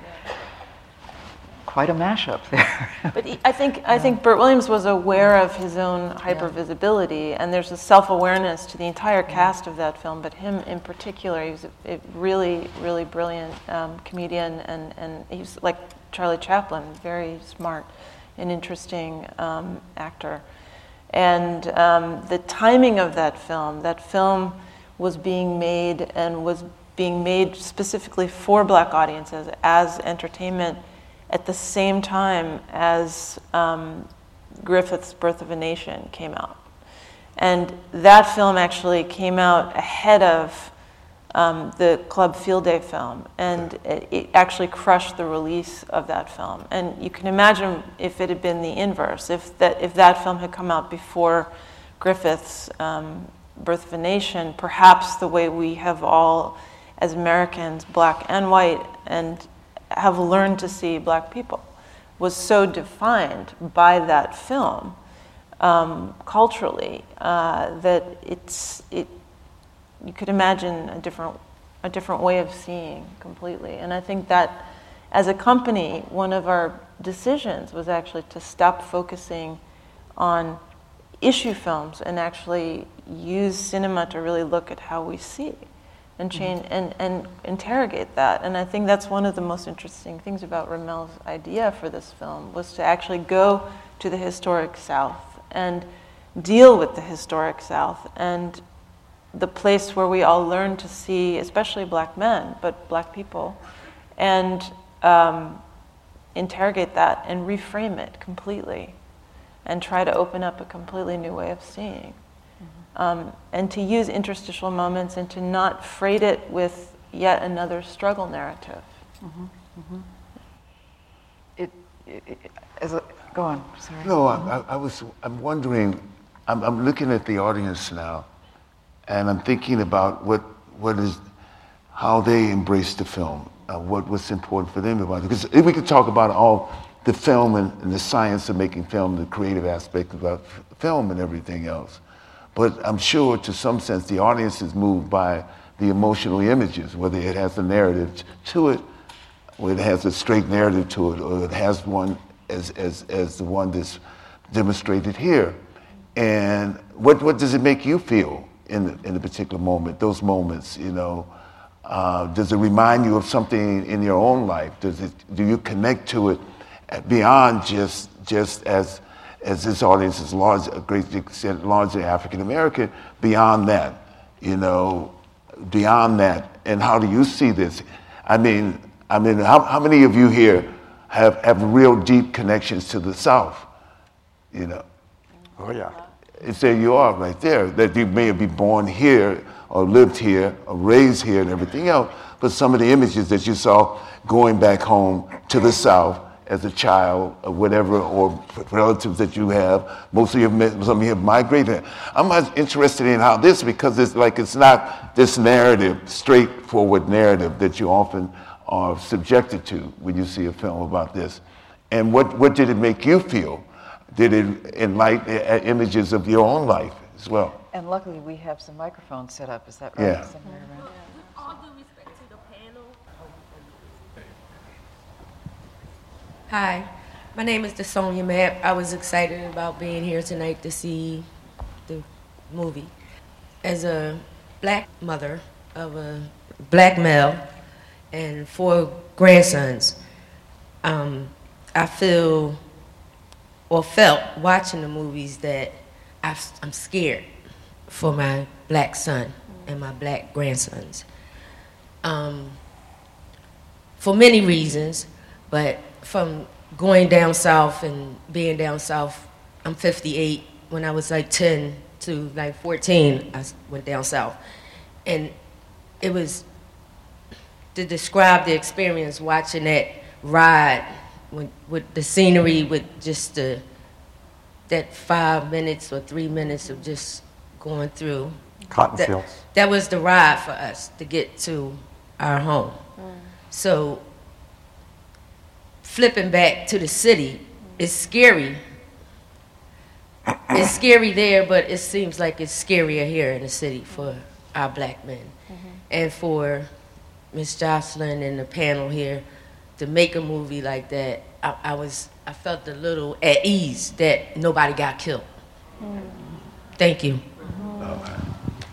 quite a mashup there. But he, I think I think Burt Williams was aware of his own hypervisibility, and there's a self-awareness to the entire cast of that film, but him in particular. He was a, a really, really brilliant um, comedian, and, and he's like Charlie Chaplin, very smart and interesting um, actor. And um, the timing of that film, that film was being made and was being made specifically for black audiences as entertainment, at the same time as um, Griffith's Birth of a Nation came out. And that film actually came out ahead of um, the Club Field Day film, and it, it actually crushed the release of that film. And you can imagine if it had been the inverse, if that, if that film had come out before Griffith's um, Birth of a Nation, perhaps the way we have all, as Americans, black and white, and have learned to see black people, was so defined by that film um, culturally uh, that it's it. You could imagine a different a different way of seeing completely. And I think that as a company, one of our decisions was actually to stop focusing on issue films and actually use cinema to really look at how we see and change and, and interrogate that. And I think that's one of the most interesting things about Ramel's idea for this film, was to actually go to the historic South and deal with the historic South and the place where we all learn to see, especially black men, but black people, and um, interrogate that and reframe it completely and try to open up a completely new way of seeing. Um, and to use interstitial moments and to not freight it with yet another struggle narrative. Mm-hmm. Mm-hmm. It, it, it as a, go on, sorry. No, I, I was, I'm wondering, I'm, I'm looking at the audience now, and I'm thinking about what, what is, how they embrace the film, uh, what, what's important for them about it. Because if we could talk about all the film and, and the science of making film, the creative aspect about f- film and everything else. But I'm sure, to some sense, the audience is moved by the emotional images, whether it has a narrative to it, or it has a straight narrative to it, or it has one as, as, as the one that's demonstrated here. And what, what does it make you feel in, the, in a particular moment, those moments, you know? Uh, does it remind you of something in your own life? Does it, do you connect to it beyond just, just as, as this audience is large, a great extent largely African American, beyond that, you know, beyond that, and how do you see this? I mean, I mean, how, how many of you here, have, have real deep connections to the South, you know. Oh, yeah. It's there you are right there, that you may be born here or lived here or raised here and everything else, but some of the images that you saw going back home to the South as a child or whatever, or relatives that you have, most of you have met, some of you have migrated. I'm not interested in how this, because it's like it's not this narrative, straightforward narrative that you often are subjected to when you see a film about this. And what, what did it make you feel? Did it enlighten uh, images of your own life as well? And luckily we have some microphones set up, is that right? Yeah. Somewhere around. All due respect to the panel. Hi, my name is DeSonia Mapp. I was excited about being here tonight to see the movie. As a black mother of a black male and four grandsons, um, I feel or felt watching the movies that I've, I'm scared for my black son and my black grandsons. Um, for many reasons, but from going down south and being down south, I'm fifty-eight. When I was like ten to like fourteen, I went down south. And it was, to describe the experience watching that ride with, with the scenery, with just the, that five minutes or three minutes of just going through. Cotton that, fields. That was the ride for us to get to our home. Mm. So flipping back to the city is scary. It's scary there, but it seems like it's scarier here in the city for our black men. Mm-hmm. And for Miz Jocelyn and the panel here to make a movie like that, I, I was, I felt a little at ease that nobody got killed. Mm. Thank you. Mm-hmm.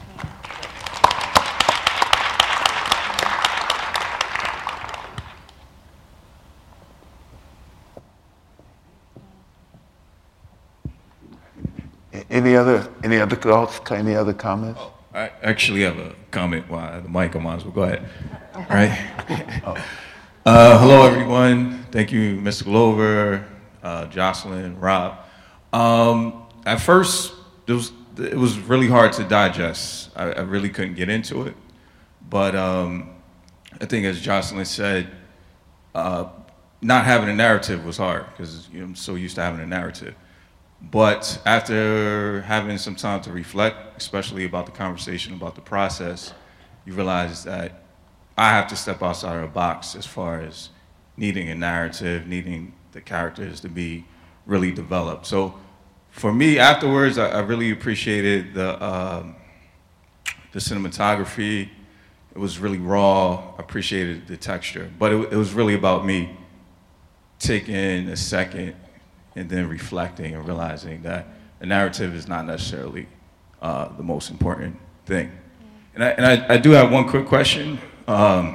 Any other, any other thoughts, any other comments? Oh, I actually have a comment while the mic, I might as well go ahead. All right. oh. uh, hello, everyone. Thank you, Mister Glover, uh, Jocelyn, Rob. Um, at first, it was, it was really hard to digest. I, I really couldn't get into it. But um, I think, as Jocelyn said, uh, not having a narrative was hard because you know, I'm so used to having a narrative. But after having some time to reflect, especially about the conversation, about the process, you realize that I have to step outside of the box as far as needing a narrative, needing the characters to be really developed. So for me, afterwards, I, I really appreciated the, um, the cinematography. It was really raw. I appreciated the texture. But it, it was really about me taking a second and then reflecting and realizing that the narrative is not necessarily uh, the most important thing. And I, and I, I do have one quick question. Um,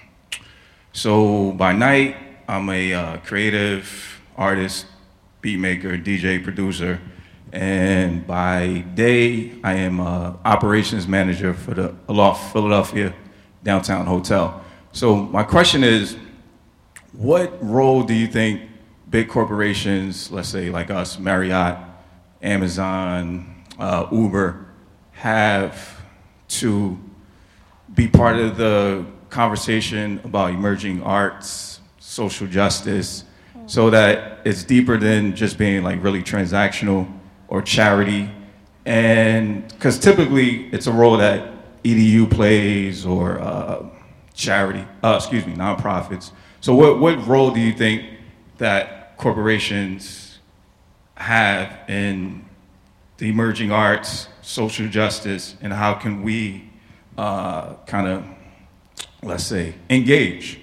so by night, I'm a uh, creative artist, beat maker, D J, producer, and by day, I am a operations manager for the Aloft Philadelphia Downtown Hotel. So my question is, what role do you think big corporations, let's say like us, Marriott, Amazon, uh, Uber, have to be part of the conversation about emerging arts, social justice, so that it's deeper than just being like really transactional or charity? And because typically it's a role that E D U plays or uh, charity, uh, excuse me, nonprofits. So what, what role do you think that corporations have in the emerging arts, social justice, and how can we uh, kind of, let's say, engage?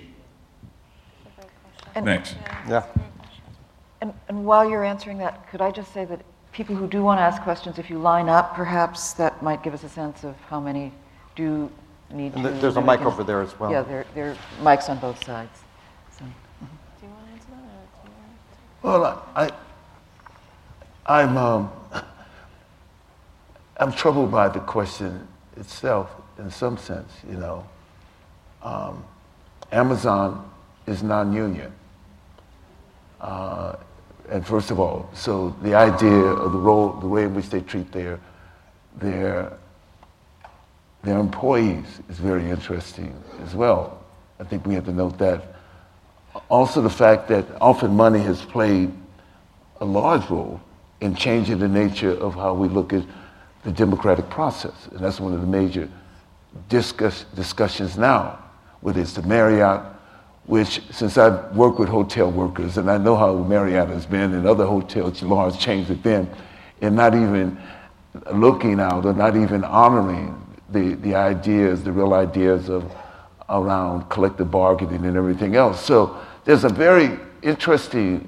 And, Thanks. Yeah. And, and while you're answering that, could I just say that people who do want to ask questions, if you line up, perhaps that might give us a sense of how many do need and to. There's a mic over there as well. Yeah, there, there are mics on both sides. So. Do you want to answer that, or do you want to? Well, I, I'm, um, I'm troubled by the question itself in some sense, you know. Um, Amazon is non-union. Uh, and first of all, so the idea of the role, the way in which they treat their, their, their employees is very interesting as well. I think we have to note that. Also the fact that often money has played a large role in changing the nature of how we look at the democratic process. And that's one of the major discuss, discussions now, whether it's the Marriott, which since I've worked with hotel workers and I know how Marriott has been and other hotels, large chains have been, and not even looking out or not even honoring the, the ideas, the real ideas of around collective bargaining and everything else. So there's a very interesting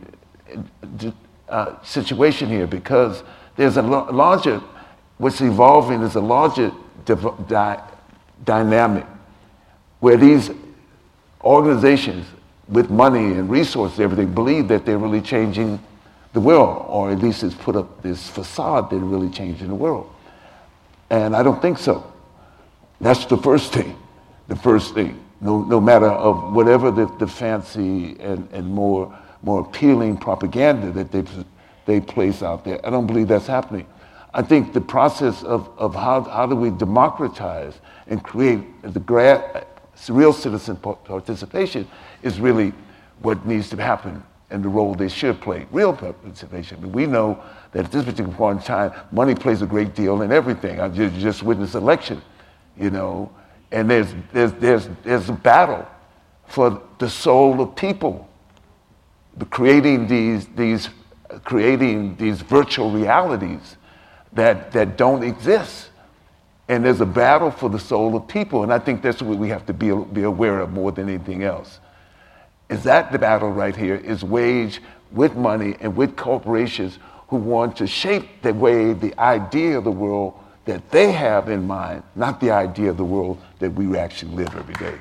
uh, situation here because there's a lo- larger, what's evolving is a larger div- di- dynamic where these organizations with money and resources and everything believe that they're really changing the world, or at least it's put up this facade that they're really changing the world. And I don't think so. That's the first thing. The first thing. No, no matter of whatever the, the fancy and, and more more appealing propaganda that they they place out there, I don't believe that's happening. I think the process of, of how how do we democratize and create the gra- real citizen participation is really what needs to happen and the role they should play, real participation. I mean, we know that at this particular point in time, money plays a great deal in everything. I just, just witnessed election, you know, and there's, there's, there's, there's a battle for the soul of people, the creating these, these, creating these virtual realities that, that don't exist. And there's a battle for the soul of people, and I think that's what we have to be, be aware of more than anything else. Is that the battle right here is waged with money and with corporations who want to shape the way, the idea of the world that they have in mind, not the idea of the world that we actually live every day.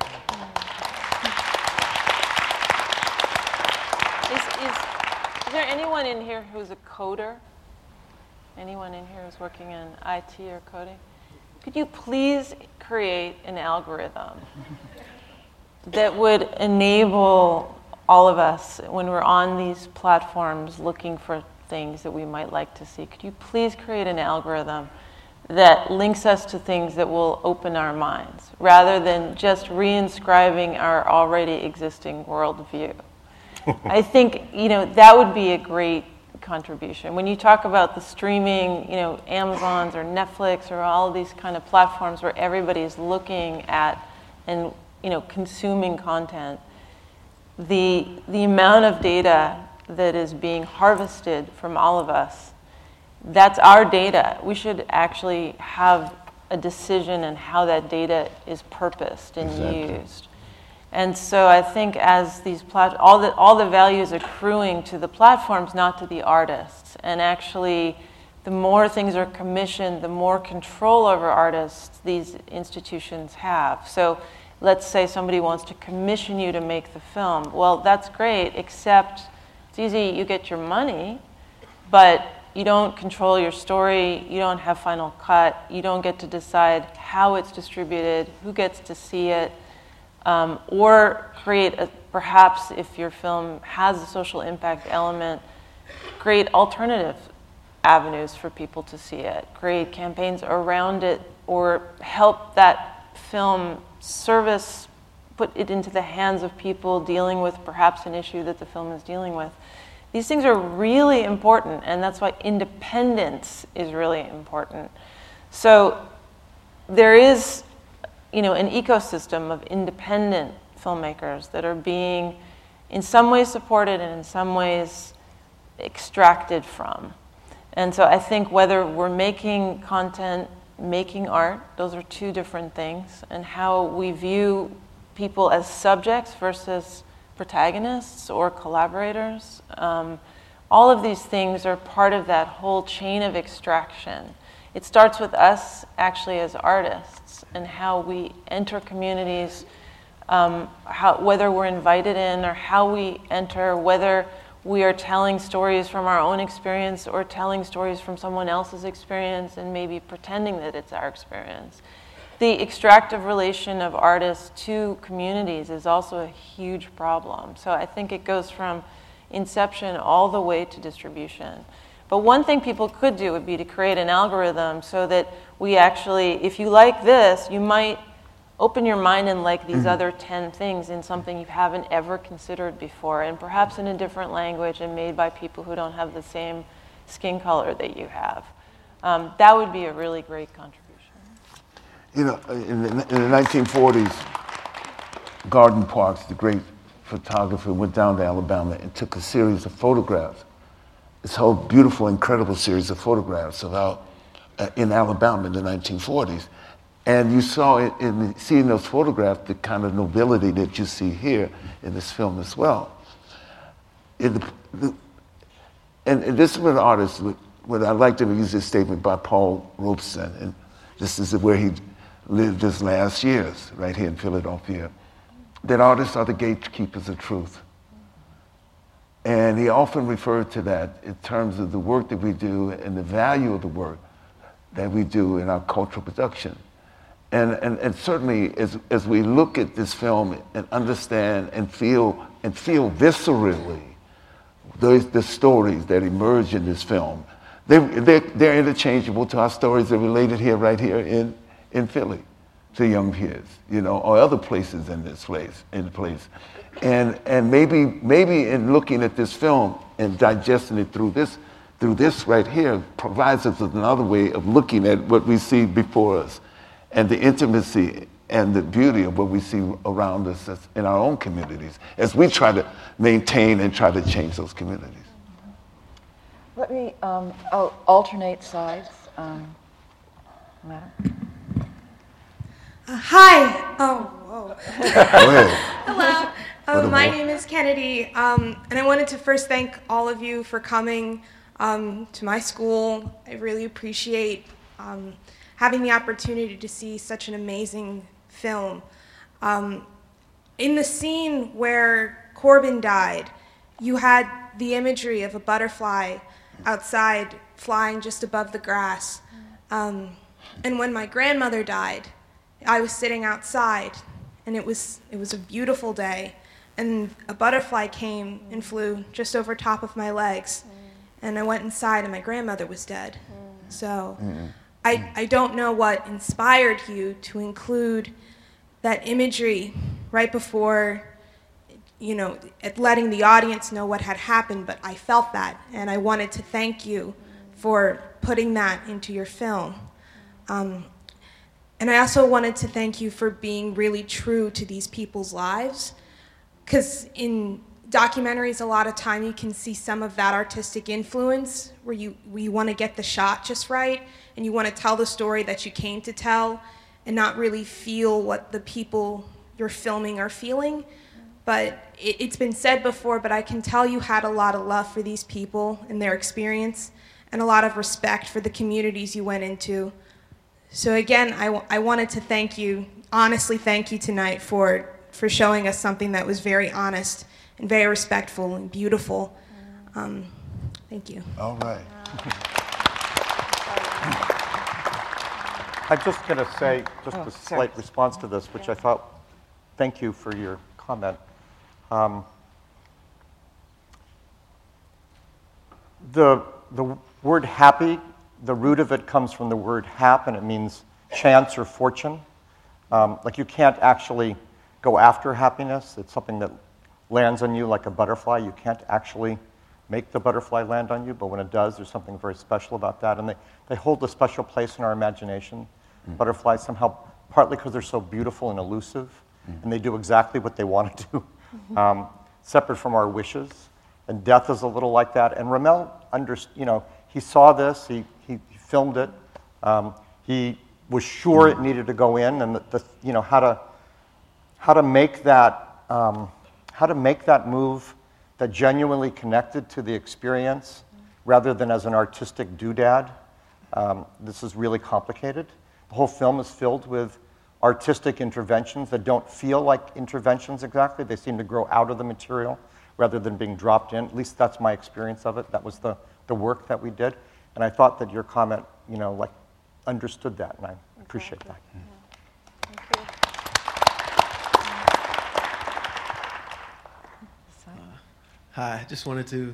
Is, is, is there anyone in here who's a coder? Anyone in here who's working in I T or coding? Could you please create an algorithm that would enable all of us when we're on these platforms looking for things that we might like to see? Could you please create an algorithm that links us to things that will open our minds rather than just reinscribing our already existing worldview? I think, you know, that would be a great contribution. When you talk about the streaming, you know, Amazons or Netflix or all of these kind of platforms where everybody's looking at and, you know, consuming content, the the amount of data that is being harvested from all of us, that's our data. We should actually have a decision in how that data is purposed and exactly. used. And so I think as these plat- all the all the value is accruing to the platforms, not to the artists. And actually, the more things are commissioned, the more control over artists these institutions have. So let's say somebody wants to commission you to make the film. Well, that's great, except it's easy, you get your money, but you don't control your story, you don't have final cut, you don't get to decide how it's distributed, who gets to see it, um, or create, a, perhaps if your film has a social impact element, create alternative avenues for people to see it, create campaigns around it, or help that film service, put it into the hands of people dealing with perhaps an issue that the film is dealing with. These things are really important, and that's why independence is really important. So there is, you know, an ecosystem of independent filmmakers that are being in some ways supported and in some ways extracted from. And so I think whether we're making content, making art, those are two different things, and how we view people as subjects versus protagonists or collaborators. Um, all of these things are part of that whole chain of extraction. It starts with us actually as artists and how we enter communities, um, how, whether we're invited in or how we enter, whether we are telling stories from our own experience or telling stories from someone else's experience and maybe pretending that it's our experience. The extractive relation of artists to communities is also a huge problem. So I think it goes from, inception all the way to distribution. But one thing people could do would be to create an algorithm so that we actually, if you like this, you might open your mind and like these other ten things in something you haven't ever considered before, and perhaps in a different language and made by people who don't have the same skin color that you have. Um, that would be a really great contribution. You know, in the, in the nineteen forties, Garden Parks, the great photographer, went down to Alabama and took a series of photographs. This whole beautiful, incredible series of photographs about uh, in Alabama in the nineteen forties. And you saw it in seeing those photographs, the kind of nobility that you see here in this film as well. In the, the, and, and this is what artists would, what I'd like to use this statement by Paul Robeson, and this is where he lived his last years, right here in Philadelphia, that artists are the gatekeepers of truth. And he often referred to that in terms of the work that we do and the value of the work that we do in our cultural production. And, and, and certainly as, as we look at this film and understand and feel, and feel viscerally those, the stories that emerge in this film, they, they're, they're interchangeable to our stories that are related here, right here in, in Philly, to young kids, you know, or other places in this place, in the place. And, and maybe, maybe in looking at this film and digesting it through this, through this right here provides us with another way of looking at what we see before us, and the intimacy and the beauty of what we see around us in our own communities as we try to maintain and try to change those communities. Let me, um, I'll alternate sides. Um, Madam? Uh, hi. Oh, whoa. Go ahead. Hello. Uh, my name is Kennedy, um, and I wanted to first thank all of you for coming um, to my school. I really appreciate um, having the opportunity to see such an amazing film. Um, in the scene where Corbin died, you had the imagery of a butterfly outside flying just above the grass. Um, and when my grandmother died, I was sitting outside, and it was, it was a beautiful day, and a butterfly came and flew just over top of my legs, and I went inside, and my grandmother was dead. So. I, I don't know what inspired you to include that imagery right before, you know, letting the audience know what had happened, but I felt that, and I wanted to thank you for putting that into your film. Um, and I also wanted to thank you for being really true to these people's lives, because in documentaries, a lot of time you can see some of that artistic influence where you, where you want to get the shot just right, and you want to tell the story that you came to tell and not really feel what the people you're filming are feeling. But it, it's been said before, but I can tell you had a lot of love for these people and their experience, and a lot of respect for the communities you went into. So again, I, w I wanted to thank you, honestly thank you tonight for, for showing us something that was very honest and very respectful and beautiful. Um, thank you. All right. I'm just going to say just Oh, a sorry. slight response to this, which I thought, thank you for your comment. Um, the, the word happy, the root of it comes from the word hap, and it means chance or fortune. Um, like you can't actually go after happiness. It's something that lands on you like a butterfly. You can't actually make the butterfly land on you, but when it does, there's something very special about that. And they, they hold a special place in our imagination. Mm. Butterflies somehow, partly because they're so beautiful and elusive, mm. and they do exactly what they want to do, mm-hmm. um, separate from our wishes. And death is a little like that. And Ramel, under, you know, he saw this, he, he, he filmed it, um, he was sure mm. it needed to go in, and the, the, you know, how to, how to make that, um, how to make that move that genuinely connected to the experience rather than as an artistic doodad. Um, this is really complicated. The whole film is filled with artistic interventions that don't feel like interventions exactly. They seem to grow out of the material rather than being dropped in. At least that's my experience of it. That was the, the work that we did. And I thought that your comment, you know, like understood that, and I appreciate that. Yeah. Thank you. Hi, I just wanted to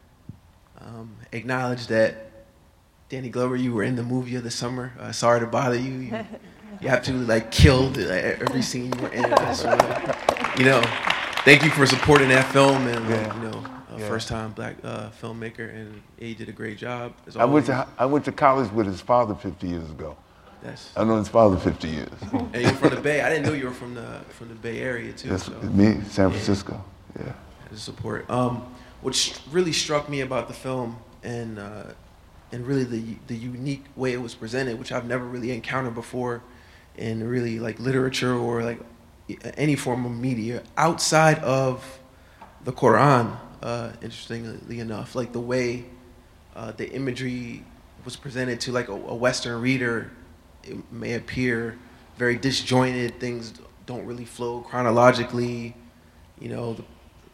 um, acknowledge that Danny Glover, you were in the movie of the summer. Uh, sorry to bother you. You, you absolutely like killed uh, every scene you were in. I just wanna, you know, thank you for supporting that film and Yeah. you know, a Yeah. first-time black uh, filmmaker, and he did a great job. As I went always. to I went to college with his father fifty years ago. That's, I've known his father fifty years. and you're from the Bay. I didn't know you were from the from the Bay Area too. That's so. me, San Francisco. Yeah. To support. Um, what sh- really struck me about the film, and uh, and really the the unique way it was presented, which I've never really encountered before, in really like literature or like any form of media outside of the Quran. Uh, interestingly enough, like the way uh, the imagery was presented to like a, a Western reader, it may appear very disjointed. Things don't really flow chronologically. You know, the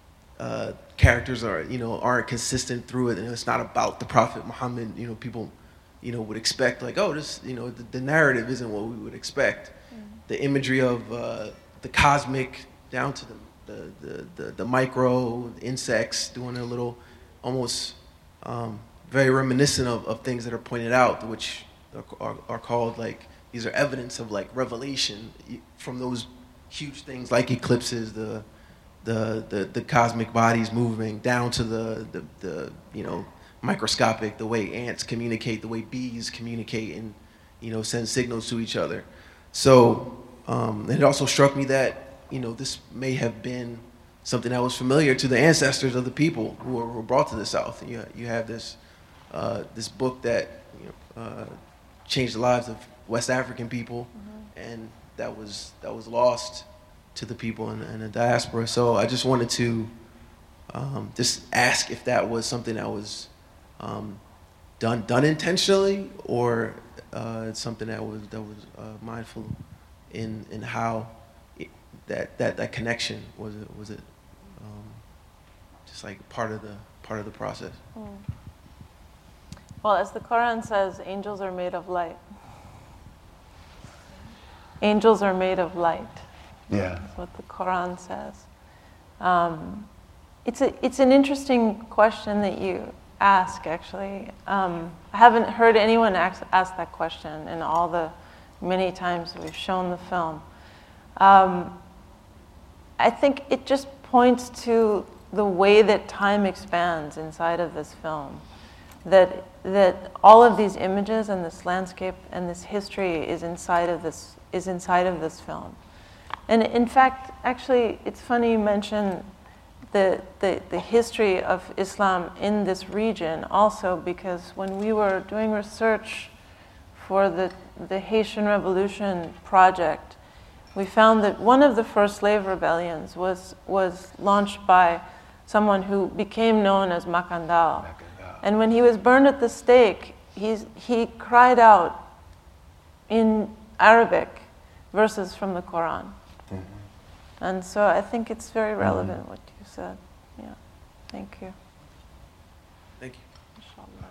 Uh, characters are, you know, aren't consistent through it, and it's not about the Prophet Muhammad. You know, people, you know, would expect like, oh, this, you know, the, the narrative isn't what we would expect. Mm-hmm. The imagery of uh, the cosmic down to the the, the, the, the micro the insects doing a little, almost um, very reminiscent of, of things that are pointed out, which are, are, are called like, these are evidence of like revelation from those huge things like eclipses, the The, the the cosmic bodies moving down to the, the the you know microscopic, the way ants communicate, the way bees communicate and you know send signals to each other. So um, it also struck me that you know this may have been something that was familiar to the ancestors of the people who were, were brought to the South. You you have this uh, this book that you know, uh, changed the lives of West African people, mm-hmm. and that was that was lost to the people in, in the diaspora. So I just wanted to um, just ask if that was something that was um, done done intentionally, or uh, something that was that was uh, mindful in in how it, that that that connection was it was it um, just like part of the part of the process. Mm. Well, as the Quran says, angels are made of light. Angels are made of light. Yeah. That's what the Quran says. Um, it's a, it's an interesting question that you ask, actually. Um, I haven't heard anyone ask, ask that question in all the many times we've shown the film. Um, I think it just points to the way that time expands inside of this film. That that all of these images and this landscape and this history is inside of this is inside of this film. And in fact, actually, it's funny you mention the, the, the history of Islam in this region also, because when we were doing research for the, the Haitian Revolution project, we found that one of the first slave rebellions was, was launched by someone who became known as Macandal. And when he was burned at the stake, he's, he cried out in Arabic verses from the Quran. And so I think it's very relevant mm-hmm. what you said. Yeah, thank you. Thank you. Inshallah.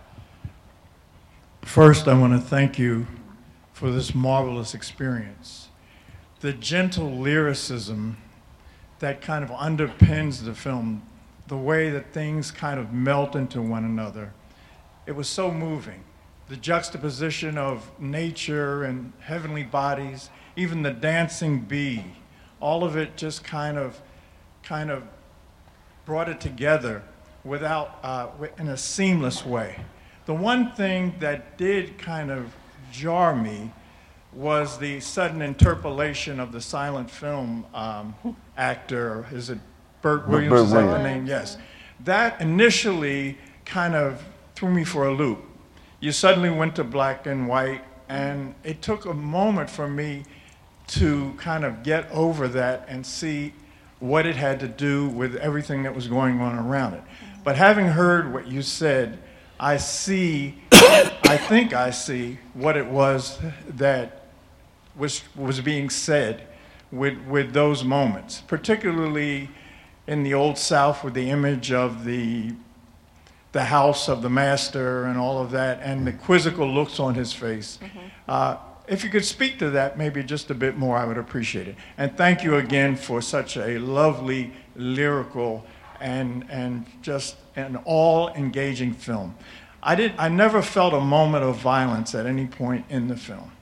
First, I want to thank you for this marvelous experience. The gentle lyricism that kind of underpins the film, the way that things kind of melt into one another, it was so moving. The juxtaposition of nature and heavenly bodies, even the dancing bee, all of it just kind of, kind of brought it together without, uh, in a seamless way. The one thing that did kind of jar me was the sudden interpolation of the silent film um, actor. Is it Burt Williams? Burt Is that Williams. the name? Yes. That initially kind of threw me for a loop. You suddenly went to black and white, and it took a moment for me to kind of get over that and see what it had to do with everything that was going on around it. But having heard what you said, I see, I think I see what it was that was, was being said with, with those moments, particularly in the Old South with the image of the, the house of the master and all of that, and the quizzical looks on his face. Mm-hmm. uh, If you could speak to that maybe just a bit more, I would appreciate it. And thank you again for such a lovely, lyrical, and, and just an all-engaging film. I, did, I never felt a moment of violence at any point in the film.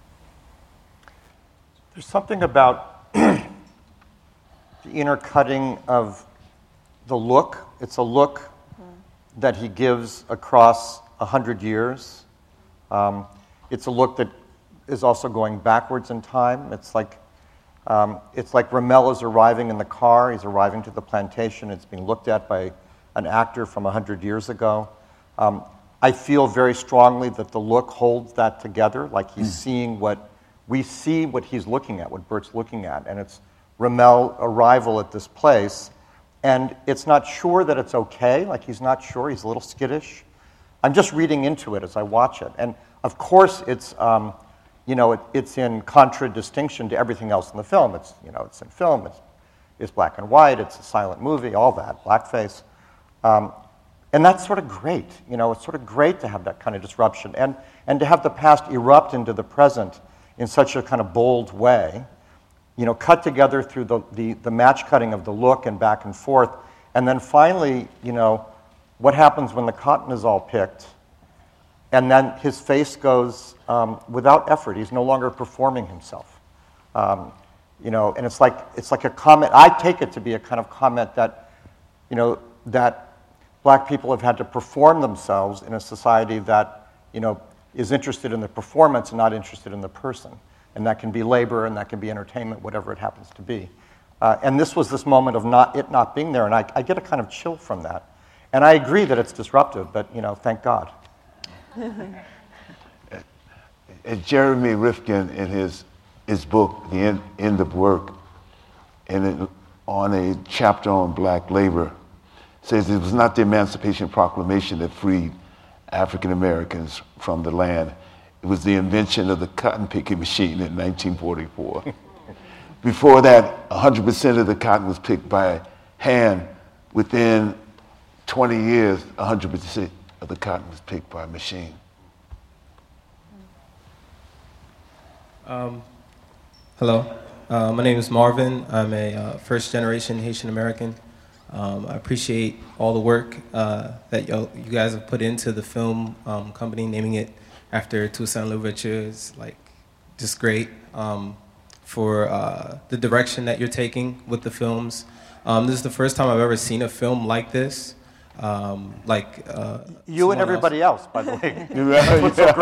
There's something about the intercutting of the look. It's a look mm-hmm. that he gives across a hundred years. Um, it's a look that is also going backwards in time. It's like um, it's like Ramel is arriving in the car. He's arriving to the plantation. It's being looked at by an actor from a hundred years ago. Um, I feel very strongly that the look holds that together. Like he's mm. seeing what we see, what he's looking at, what Bert's looking at, and it's Ramel's arrival at this place. And it's not sure that it's okay. Like he's not sure. He's a little skittish. I'm just reading into it as I watch it. And of course, it's, um, you know, it, it's in contradistinction to everything else in the film. It's, you know, it's in film, it's, it's black and white, it's a silent movie, all that, blackface. Um, and that's sort of great. You know, it's sort of great to have that kind of disruption and, and to have the past erupt into the present in such a kind of bold way, you know, cut together through the, the, the match cutting of the look and back and forth. And then finally, you know, what happens when the cotton is all picked? And then his face goes um, without effort. He's no longer performing himself. Um, you know, and it's like, it's like a comment. I take it to be a kind of comment that, you know, that black people have had to perform themselves in a society that, you know, is interested in the performance and not interested in the person. And that can be labor, and that can be entertainment, whatever it happens to be. Uh, and this was this moment of not it not being there, and I, I get a kind of chill from that. And I agree that it's disruptive, but, you know, thank God. And Jeremy Rifkin, in his, his book, The End, End of Work, and it, on a chapter on black labor, says it was not the Emancipation Proclamation that freed African Americans from the land. It was the invention of the cotton picking machine in nineteen forty-four. Before that, one hundred percent of the cotton was picked by hand. Within twenty years, one hundred percent of the cotton was picked by a machine. Um, hello, uh, my name is Marvin. I'm a uh, first generation Haitian American. Um, I appreciate all the work uh, that you guys have put into the film um, company, naming it after Toussaint Louverture is like just great um, for uh, the direction that you're taking with the films. Um, this is the first time I've ever seen a film like this. Um, like uh, you and everybody else, else by the way. That's what's so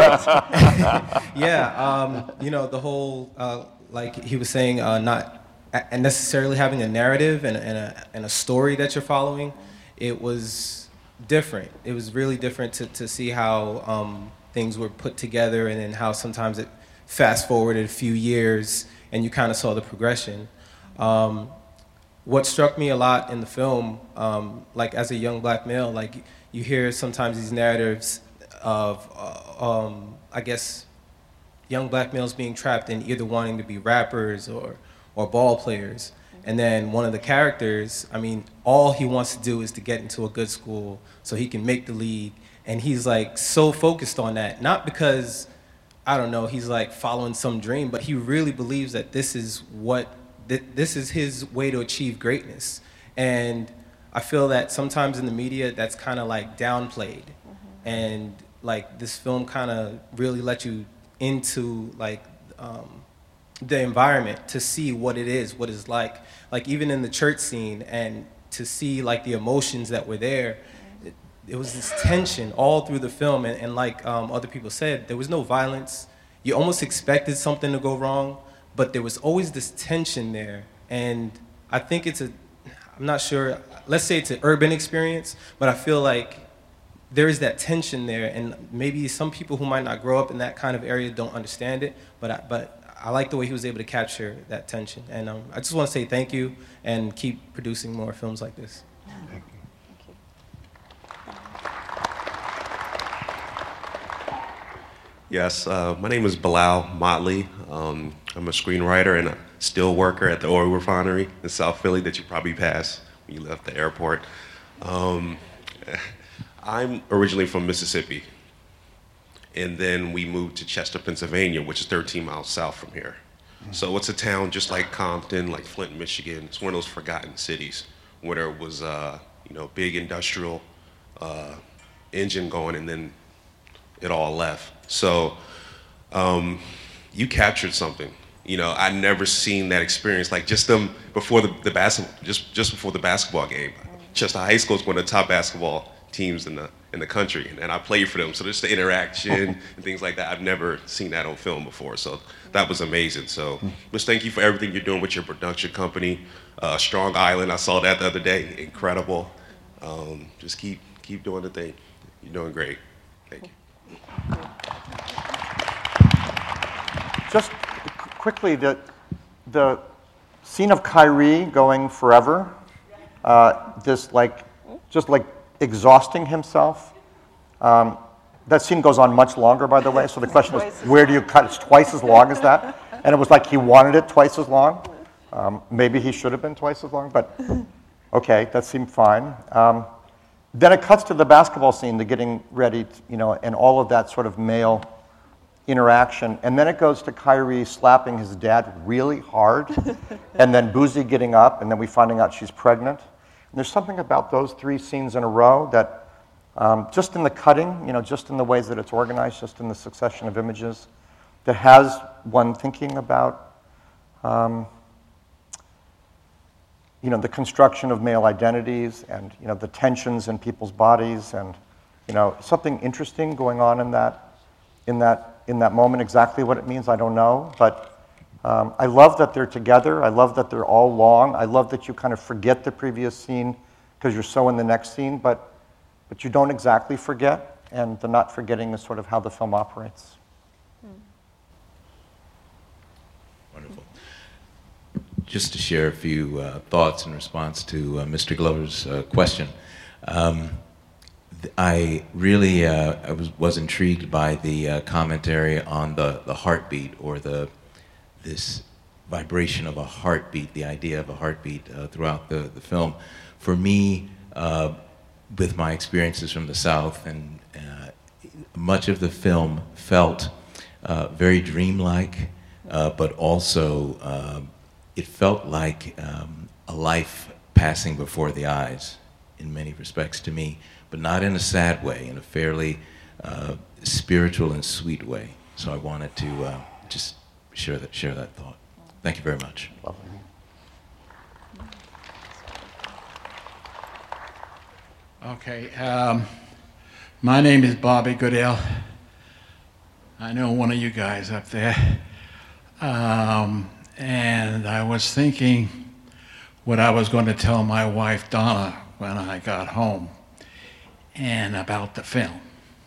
great. Yeah, um, you know, the whole uh, like he was saying, uh, not and necessarily having a narrative and, and, a, and a story that you're following. It was different. It was really different to, to see how um, things were put together, and then how sometimes it fast forwarded a few years and you kind of saw the progression. Um, what struck me a lot in the film, um, like as a young black male, like you hear sometimes these narratives of, uh, um, I guess, young black males being trapped in either wanting to be rappers or or ball players. And then one of the characters, I mean, all he wants to do is to get into a good school so he can make the league. And he's like so focused on that, not because, I don't know, he's like following some dream, but he really believes that this is what, th this is his way to achieve greatness. And I feel that sometimes in the media, that's kind of like downplayed. Mm-hmm. And like this film kind of really let you into like, um, the environment to see what it is, what it's like. Like even in the church scene, and to see like the emotions that were there, it, it was this tension all through the film. And, and like um, other people said, there was no violence. You almost expected something to go wrong, but there was always this tension there. And I think it's a, I'm not sure, let's say it's an urban experience, but I feel like there is that tension there. And maybe some people who might not grow up in that kind of area don't understand it, but I, but I like the way he was able to capture that tension. And um, I just want to say thank you and keep producing more films like this. Thank you. Yes, uh, my name is Bilal Motley. Um, I'm a screenwriter and a steel worker at the oil refinery in South Philly that you probably passed when you left the airport. Um, I'm originally from Mississippi. And then we moved to Chester, Pennsylvania, which is thirteen miles south from here. So it's a town just like Compton, like Flint, Michigan. It's one of those forgotten cities where there was, uh, you know, big industrial uh, engine going, and then it all left. So um, you captured something. You know, I'd never seen that experience. Like just them before the, the basketball, just just before the basketball game. Chester High School is one of the top basketball teams in the in the country, and, and I played for them. So just the interaction and things like that, I've never seen that on film before. So that was amazing. So just thank you for everything you're doing with your production company. Uh, Strong Island, I saw that the other day. Incredible. Um, just keep keep doing the thing. You're doing great. Thank you. Just quickly, the the scene of Kyrie going forever, uh, this like just like exhausting himself. Um, that scene goes on much longer, by the way. So the question is, where do you cut? It's twice as long as that, and it was like he wanted it twice as long. Um, maybe he should have been twice as long, but okay, that seemed fine. Um, then it cuts to the basketball scene, the getting ready, to, you know, and all of that sort of male interaction, and then it goes to Kyrie slapping his dad really hard, and then Boozy getting up, and then we finding out she's pregnant. And there's something about those three scenes in a row that, um, just in the cutting, you know, just in the ways that it's organized, just in the succession of images, that has one thinking about, um, you know, the construction of male identities, and you know, the tensions in people's bodies, and you know, something interesting going on in that, in that. in that moment. Exactly what it means, I don't know, but um, I love that they're together. I love that they're all long. I love that you kind of forget the previous scene because you're so in the next scene, but, but you don't exactly forget, and the not forgetting is sort of how the film operates. Wonderful. Just to share a few uh, thoughts in response to uh, Mister Glover's uh, question. Um, I really uh, I was, was intrigued by the uh, commentary on the, the heartbeat, or the this vibration of a heartbeat, the idea of a heartbeat uh, throughout the, the film. For me, uh, with my experiences from the South, and uh, much of the film felt uh, very dreamlike, uh, but also uh, it felt like um, a life passing before the eyes in many respects to me, but not in a sad way, in a fairly uh, spiritual and sweet way. So I wanted to uh, just share that, share that thought. Thank you very much. Lovely. Okay, um, my name is Bobby Goodell. I know one of you guys up there. Um, and I was thinking what I was going to tell my wife, Donna, when I got home, and about the film.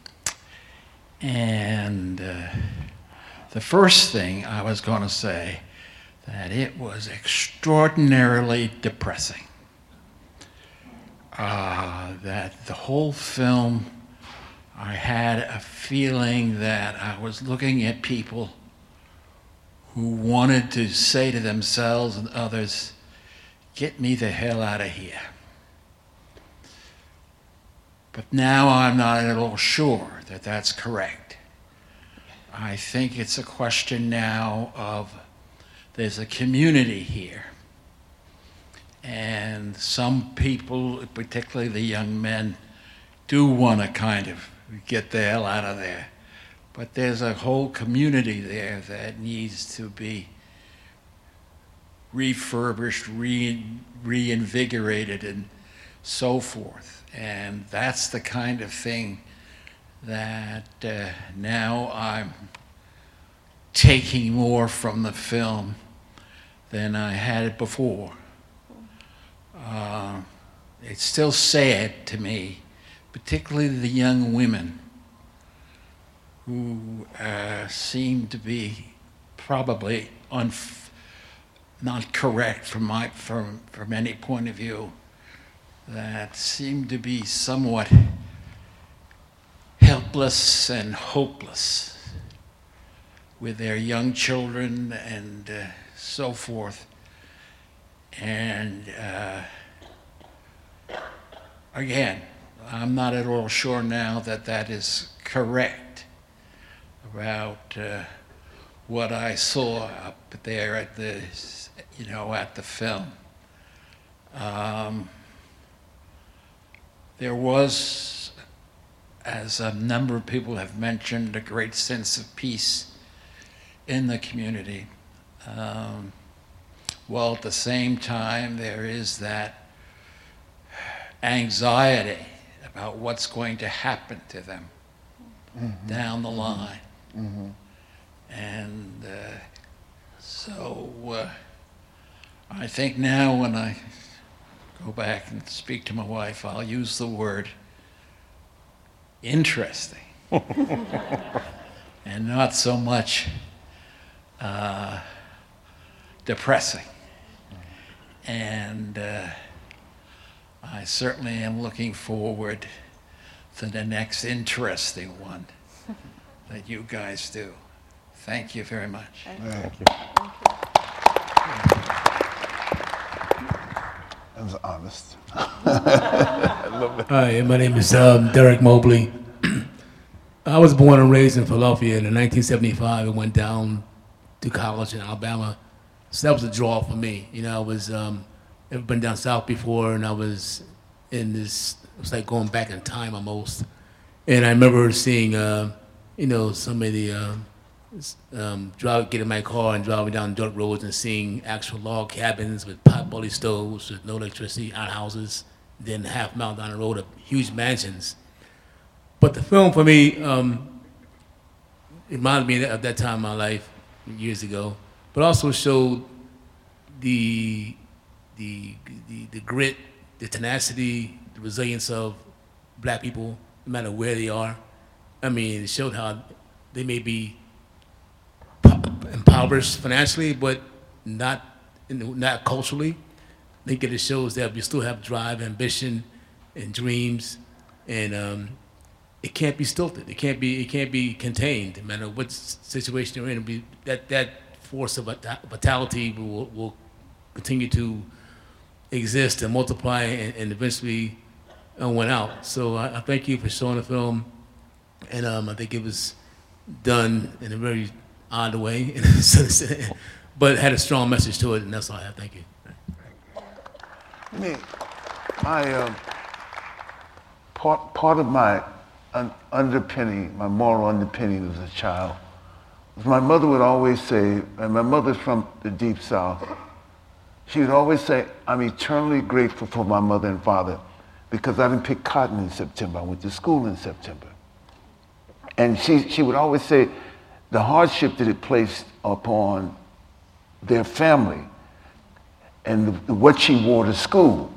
And uh, the first thing I was going to say, that it was extraordinarily depressing. Uh, that the whole film, I had a feeling that I was looking at people who wanted to say to themselves and others, get me the hell out of here. But now I'm not at all sure that that's correct. I think it's a question now of, there's a community here. And some people, particularly the young men, do want to kind of get the hell out of there. But there's a whole community there that needs to be refurbished, re reinvigorated, and so forth. And that's the kind of thing that uh, now I'm taking more from the film than I had it before. Uh, it's still sad to me, particularly the young women who uh, seem to be probably unf not correct from my from from any point of view, that seem to be somewhat helpless and hopeless with their young children and uh, so forth. And uh, again, I'm not at all sure now that that is correct about uh, what I saw up there at the, you know, at the film. Um, there was, as a number of people have mentioned, a great sense of peace in the community. Um, while at the same time there is that anxiety about what's going to happen to them mm-hmm. down the line. Mm-hmm. And uh, so uh, I think now when I go back and speak to my wife, I'll use the word interesting and not so much uh, depressing. And uh, I certainly am looking forward to the next interesting one that you guys do. Thank you very much. Thank you. Thank you. That was honest. I love it. Hi, my name is um, Derek Mobley. I was born and raised in Philadelphia, and in nineteen seventy-five I went down to college in Alabama. So that was a draw for me. You know, I was um, never been down south before, and I was in this. It was like going back in time almost. And I remember seeing, uh, you know, some of the uh, um, drive, get in my car and driving down dirt roads and seeing actual log cabins with pot-belly stoves with no electricity, outhouses. Then half a mile down the road, of huge mansions. But the film for me um, reminded me of that time in my life years ago, but also showed the the the, the grit, the tenacity, the resilience of black people, no matter where they are. I mean, it showed how they may be impoverished financially, but not not culturally. I think it shows that we still have drive, ambition, and dreams, and um, it can't be stilted. It can't be. It can't be contained. No matter what situation you're in, we, that that force of vitality will will continue to exist and multiply and, and eventually uh, win out. So I, I thank you for showing the film, and um, I think it was done in a very odd way, but it had a strong message to it, and that's all I have. Thank you. I mean, my um, part part of my un underpinning, my moral underpinning as a child, was my mother would always say, and my mother's from the Deep South, she would always say, I'm eternally grateful for my mother and father because I didn't pick cotton in September. I went to school in September. And she, she would always say the hardship that it placed upon their family and the, what she wore to school,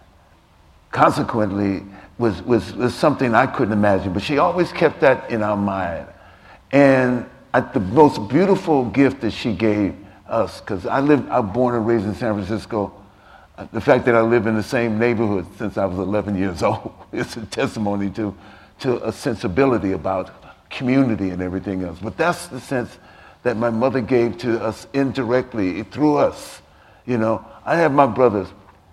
consequently, was, was, was something I couldn't imagine. But she always kept that in our mind. And at the most beautiful gift that she gave us, because I lived, I was born and raised in San Francisco. The fact that I live in the same neighborhood since I was eleven years old is a testimony to, to a sensibility about community and everything else. But that's the sense that my mother gave to us indirectly through us. You know, I have my brothers,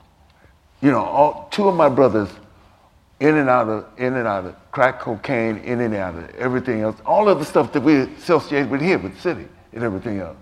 you know, all, two of my brothers in and out of, in and out of crack cocaine, in and out of everything else, all of the stuff that we associate with here, with the city and everything else.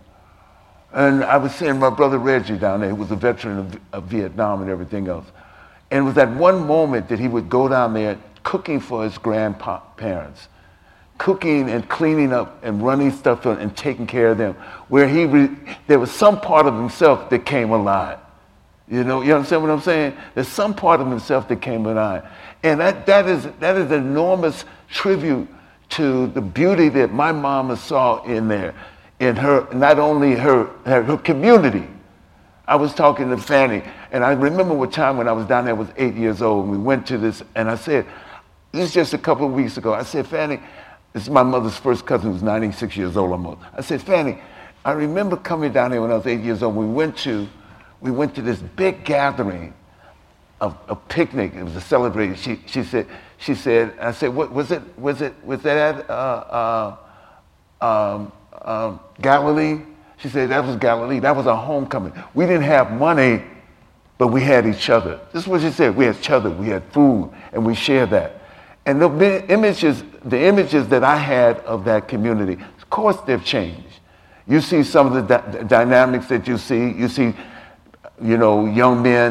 And I was seeing my brother Reggie down there, who was a veteran of, of Vietnam and everything else. And it was that one moment that he would go down there cooking for his grandparents, cooking and cleaning up and running stuff and taking care of them, where he re there was some part of himself that came alive. You know, you understand what I'm saying? There's some part of himself that came alive. And that, that is that is an enormous tribute to the beauty that my mama saw in there, in her, not only her, her, her community. I was talking to Fanny, and I remember one time when I was down there, I was eight years old, and we went to this, and I said, this is just a couple of weeks ago, I said, Fanny, this is my mother's first cousin who's ninety-six years old almost. I said, Fanny, I remember coming down here when I was eight years old. We went to, we went to this big gathering, of a picnic. It was a celebration. She, she said, she said, I said, what was it? Was it, was that at uh, uh, um, um, Galilee? She said, that was Galilee. That was our homecoming. We didn't have money, but we had each other. This is what she said. We had each other. We had food, and we shared that. And the images, the images that I had of that community, of course they've changed. You see some of the, di the dynamics that you see. You see, you know, young men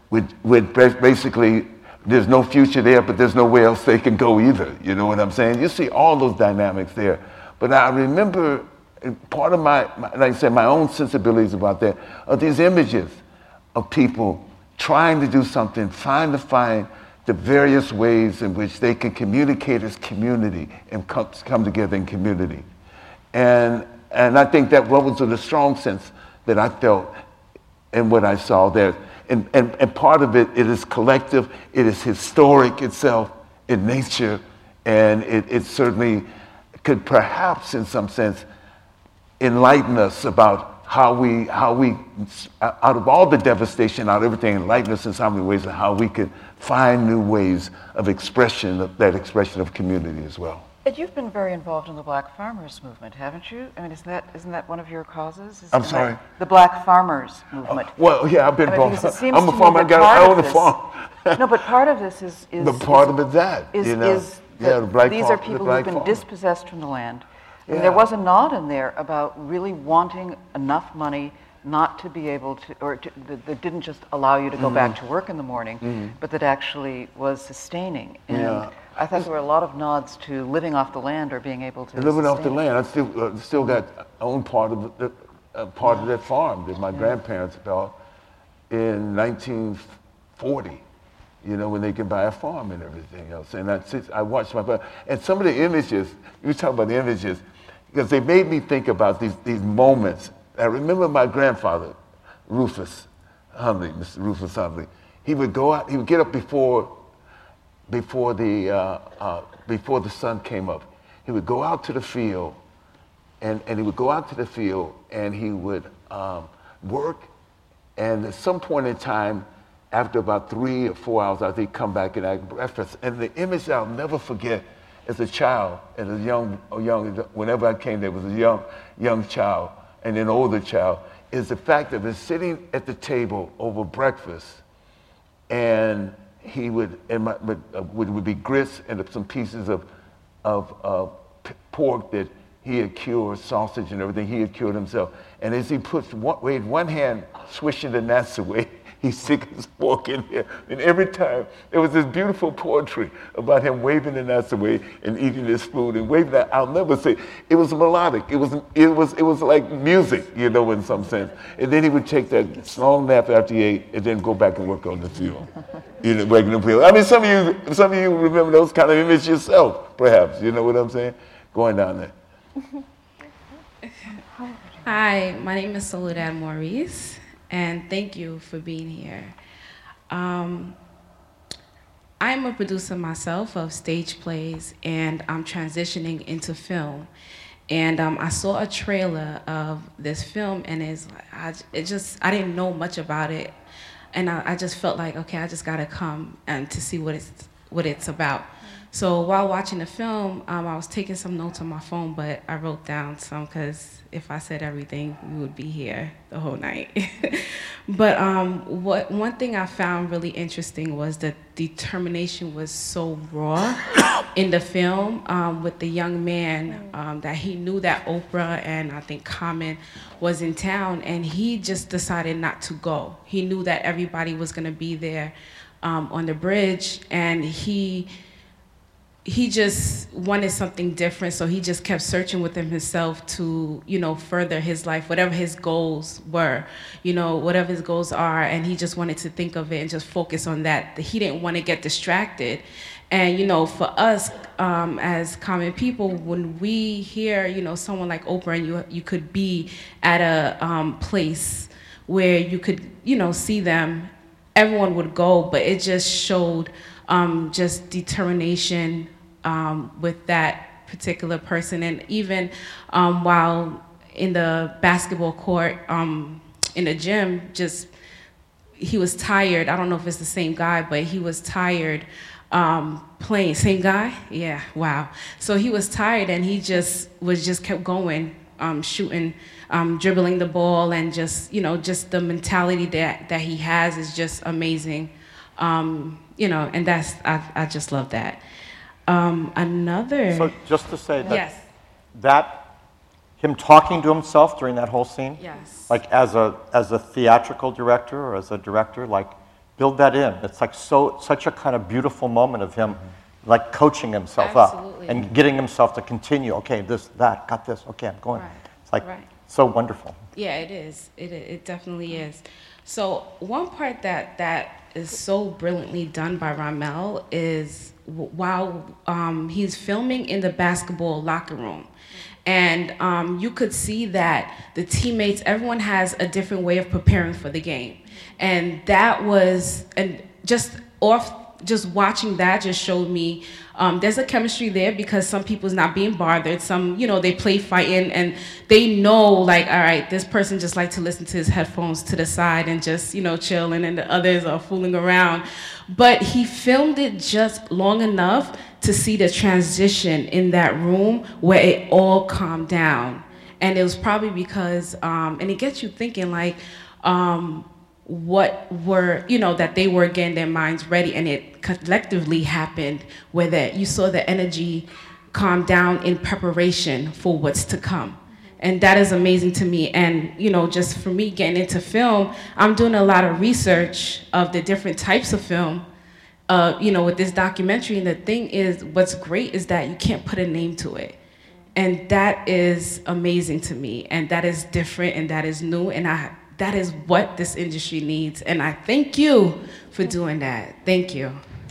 with, with basically there's no future there, but there's nowhere else they can go either. You know what I'm saying? You see all those dynamics there. But I remember part of my, my like I said, my own sensibilities about that are these images of people trying to do something, trying to find the various ways in which they can communicate as community and come, come together in community. And, and I think that what was the strong sense that I felt in what I saw there. And, and, and part of it, it is collective, it is historic itself in nature, and it, it certainly could perhaps, in some sense, enlighten us about how we, how we, out of all the devastation, out of everything, enlighten us in so many ways, and how we could find new ways of expression, of that expression of community as well. And you've been very involved in the Black Farmers Movement, haven't you? I mean, isn't that, isn't that one of your causes? Isn't I'm that sorry? The Black Farmers Movement. Uh, well, yeah, I've been I mean, involved. it I'm a farmer, I got I own a this, farm. No, but part of this is... is the part is, of it that, is, you know. is yeah, the black these farm, are people the who've black been farmer. dispossessed from the land. And Yeah. there was a nod in there about really wanting enough money not to be able to, or to, that, that didn't just allow you to go Mhm. back to work in the morning, Mhm. but that actually was sustaining. And Yeah. I thought there were a lot of nods to living off the land or being able to And living off the sustain. land, I still uh, still got I own part of the, uh, part of that farm that my grandparents bought in nineteen forty. You know, when they could buy a farm and everything else. And I, I watched my father. And some of the images, you talk about the images, because they made me think about these, these moments. I remember my grandfather, Rufus Hundley, Mister Rufus Hundley. He would go out, he would get up before, before, the, uh, uh, before the sun came up. He would go out to the field, and, and he would go out to the field, and he would um, work, and at some point in time, after about three or four hours, I think, come back and have breakfast. And the image I'll never forget as a child, as a young, a young, whenever I came there, was a young, young child and an older child, is the fact that we're sitting at the table over breakfast, and he would, and my, would, uh, would, would be grits and some pieces of, of uh, p- pork that he had cured, sausage and everything, he had cured himself. And as he puts one, waved one hand, swishing the nuts away, he stick his fork in there. And every time, there was this beautiful poetry about him waving the nuts away and eating his food and waving that. I'll never say, it was melodic. It was, it was, it was like music, you know, in some sense. And then he would take that long nap after he ate and then go back and work on the field. You know, breaking the field. I mean, some of you, some of you remember those kind of images yourself, perhaps. You know what I'm saying? Going down there. Hi, my name is Soledad Maurice, and thank you for being here. Um, I'm a producer myself of stage plays, and I'm transitioning into film. And um, I saw a trailer of this film, and it's, I, it just, I didn't know much about it, and I, I just felt like, okay, I just gotta come and to see what it's, what it's about. So while watching the film, um, I was taking some notes on my phone, but I wrote down some because if I said everything, we would be here the whole night. But um, what one thing I found really interesting was the determination was so raw in the film um, with the young man um, that he knew that Oprah and I think Common was in town, and he just decided not to go. He knew that everybody was gonna be there um, on the bridge, and he he just wanted something different, so he just kept searching within himself to, you know, further his life, whatever his goals were, you know, whatever his goals are, and he just wanted to think of it and just focus on that. He didn't want to get distracted. And, you know, for us um, as common people, when we hear, you know, someone like Oprah and you, you could be at a um, place where you could, you know, see them, everyone would go, but it just showed um, just determination Um, with that particular person. And even um, while in the basketball court, um, in the gym, just, he was tired. I don't know if it's the same guy, but he was tired um, playing. Same guy? Yeah, wow. So he was tired and he just was just kept going, um, shooting, um, dribbling the ball, and just, you know, just the mentality that, that he has is just amazing. Um, you know, and that's, I, I just love that. Um, another. So just to say that, yes. that him talking to himself during that whole scene, yes, like as a as a theatrical director or as a director, like build that in. It's like so such a kind of beautiful moment of him, mm-hmm. like coaching himself Absolutely. up and getting himself to continue. Okay, this, that, got this. Okay, I'm going. Right. It's like Right. so wonderful. Yeah, it is. It it definitely is. So one part that that is so brilliantly done by Ramel is w- while um, he's filming in the basketball locker room. And um, you could see that the teammates, everyone has a different way of preparing for the game. And that was, and just off, just watching that just showed me um, there's a chemistry there because some people's not being bothered. Some, you know, they play fighting and they know like, all right, this person just like to listen to his headphones to the side and just, you know, chill, and then the others are fooling around. But he filmed it just long enough to see the transition in that room where it all calmed down. And it was probably because, um, and it gets you thinking like, um, what were, you know, that they were getting their minds ready, and it collectively happened where that you saw the energy calm down in preparation for what's to come. And that is amazing to me. And, you know, just for me getting into film, I'm doing a lot of research of the different types of film, uh, you know, with this documentary. And the thing is, what's great is that you can't put a name to it. And that is amazing to me. And that is different, and that is new. And I, that is what this industry needs. And I thank you for doing that. Thank you.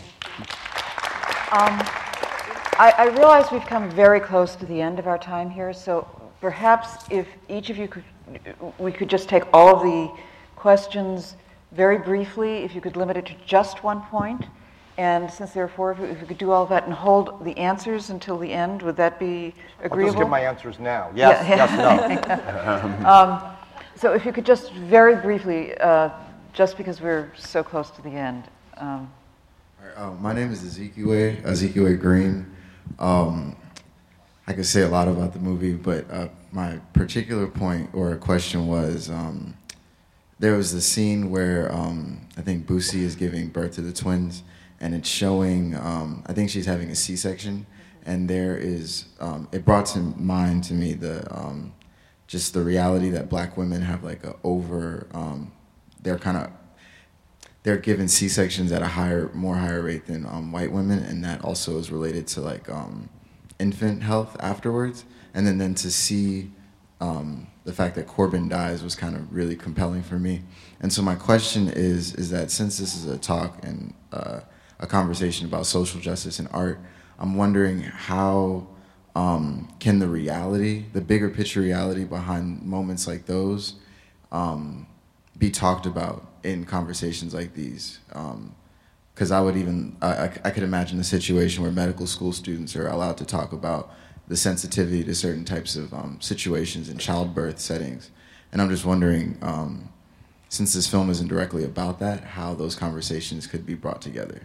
Um, I, I realize we've come very close to the end of our time here, so perhaps if each of you could, we could just take all of the questions very briefly, if you could limit it to just one point. And since there are four of you, if we could do all of that and hold the answers until the end, would that be agreeable? I'll just give my answers now. Yes, yeah. yes, no. um, so if you could just very briefly, uh, just because we're so close to the end. Um, Uh, my name is Ezekiel, Ezekiel Green. Um, I could say a lot about the movie, but uh, my particular point or question was um, there was the scene where um, I think Boosie is giving birth to the twins, and it's showing, um, I think she's having a C-section, and there is, um, it brought to mind to me the, um, just the reality that black women have like a over, um, they're kind of, they're given C-sections at a higher, more higher rate than um, white women, and that also is related to like um, infant health afterwards. And then, then to see um, the fact that Corbin dies was kind of really compelling for me. And so my question is, is that since this is a talk and uh, a conversation about social justice and art, I'm wondering how um, can the reality, the bigger picture reality behind moments like those um, be talked about in conversations like these? Because um, I would even, I, I could imagine a situation where medical school students are allowed to talk about the sensitivity to certain types of um, situations in childbirth settings. And I'm just wondering, um, since this film isn't directly about that, how those conversations could be brought together.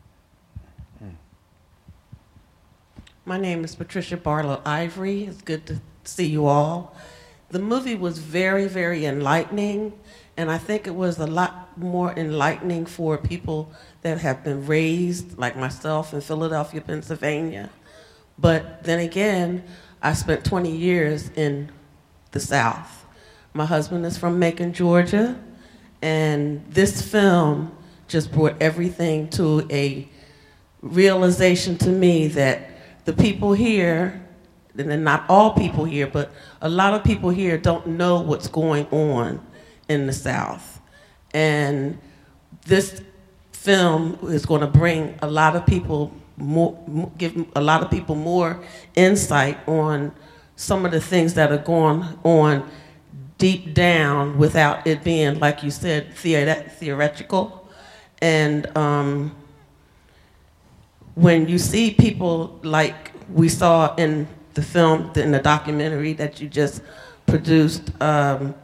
My name is Patricia Barlow Ivory. It's good to see you all. The movie was very, very enlightening, and I think it was a lot more enlightening for people that have been raised, like myself, in Philadelphia, Pennsylvania. But then again, I spent twenty years in the South. My husband is from Macon, Georgia, and this film just brought everything to a realization to me that the people here, and not all people here, but a lot of people here don't know what's going on in the South. And this film is going to bring a lot of people more, give a lot of people more insight on some of the things that are going on deep down without it being, like you said, theoret- theoretical. And um, when you see people like we saw in the film, in the documentary that you just produced, um,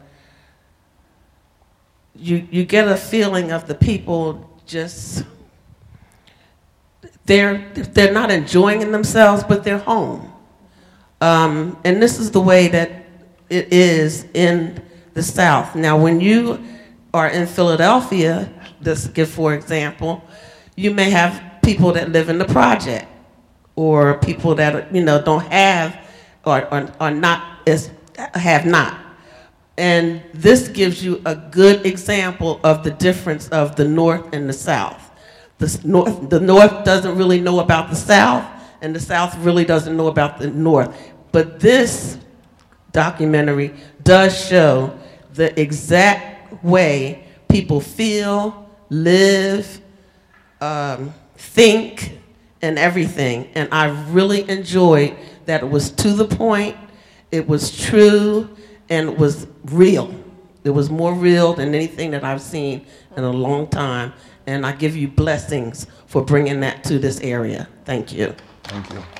you, you get a feeling of the people just, they're, they're not enjoying themselves, but they're home. Um, and this is the way that it is in the South. Now, when you are in Philadelphia, let's give for example, you may have people that live in the project, or people that, you know, don't have, or, or, or not, as, have not. And this gives you a good example of the difference of the North and the South. The North, the North doesn't really know about the South, and the South really doesn't know about the North. But this documentary does show the exact way people feel, live, um, think, and everything. And I really enjoyed that it was to the point, it was true, and it was real. It was more real than anything that I've seen in a long time. And I give you blessings for bringing that to this area. Thank you. Thank you.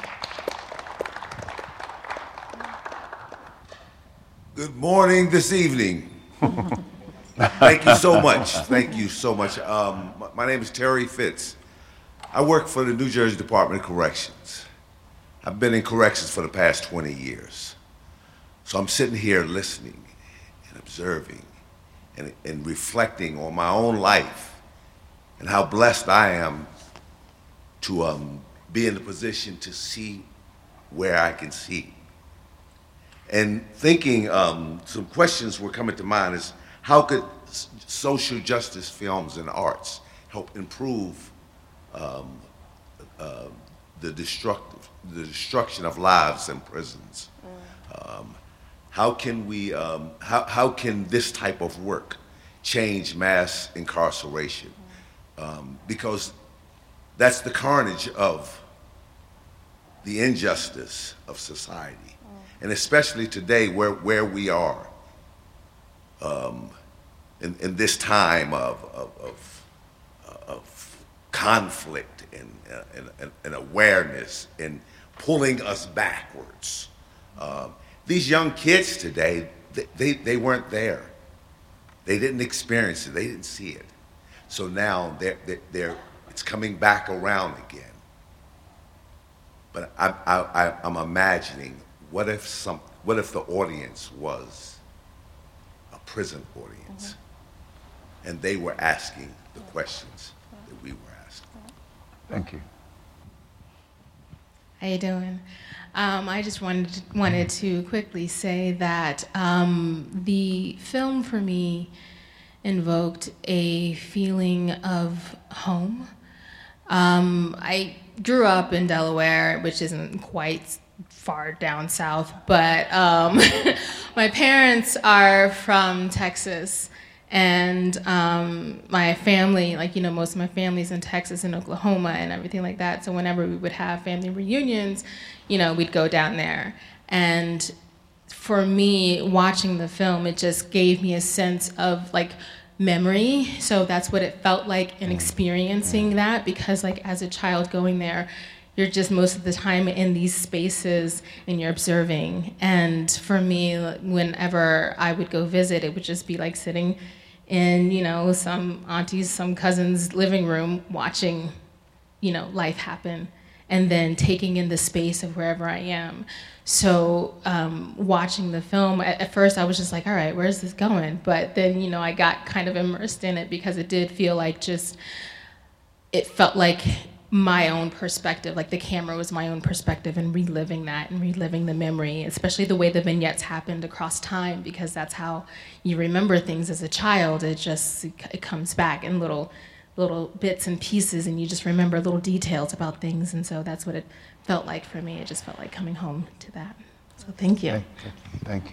Good morning, this evening. Thank you so much. Thank you so much. Um, my, my name is Terry Fitz. I work for the New Jersey Department of Corrections. I've been in corrections for the past twenty years. So I'm sitting here listening and observing and, and reflecting on my own life and how blessed I am to um, be in the position to see where I can see. And thinking, um, some questions were coming to mind is, how could s- social justice films and arts help improve um, uh, the, destructive, the destruction of lives in prisons? Um, how can we, um, how, how can this type of work change mass incarceration? Um, because that's the carnage of the injustice of society. And especially today where, where we are um, in, in this time of, of, of, of conflict and, uh, and, and, and awareness and pulling us backwards. Um, these young kids today, they, they, they weren't there. They didn't experience it. They didn't see it. So now they're, they're, they're, it's coming back around again. But I, I, I, I'm imagining, what if some, what if the audience was a prison audience, mm-hmm. and they were asking the questions that we were asking? Thank you. How you doing? Um, I just wanted to, wanted to quickly say that um, the film for me invoked a feeling of home. Um, I grew up in Delaware, which isn't quite far down south, but um, my parents are from Texas, and um, my family, like, you know, most of my family's in Texas and Oklahoma and everything like that, so whenever we would have family reunions, you know, we'd go down there. And for me, watching the film, it just gave me a sense of, like, memory. So that's what it felt like in experiencing that, because, like, as a child going there, you're just most of the time in these spaces and you're observing. And for me, whenever I would go visit, it would just be like sitting in, you know, some auntie's, some cousin's living room watching, you know, life happen, and then taking in the space of wherever I am. So um, watching the film, at, at first I was just like, all right, where's this going? But then, you know, I got kind of immersed in it, because it did feel like just, it felt like my own perspective, like the camera was my own perspective, and reliving that and reliving the memory, especially the way the vignettes happened across time, because that's how you remember things as a child. It just, it comes back in little little bits and pieces, and you just remember little details about things. And so that's what it felt like for me. It just felt like coming home to that. So thank you. Thank you.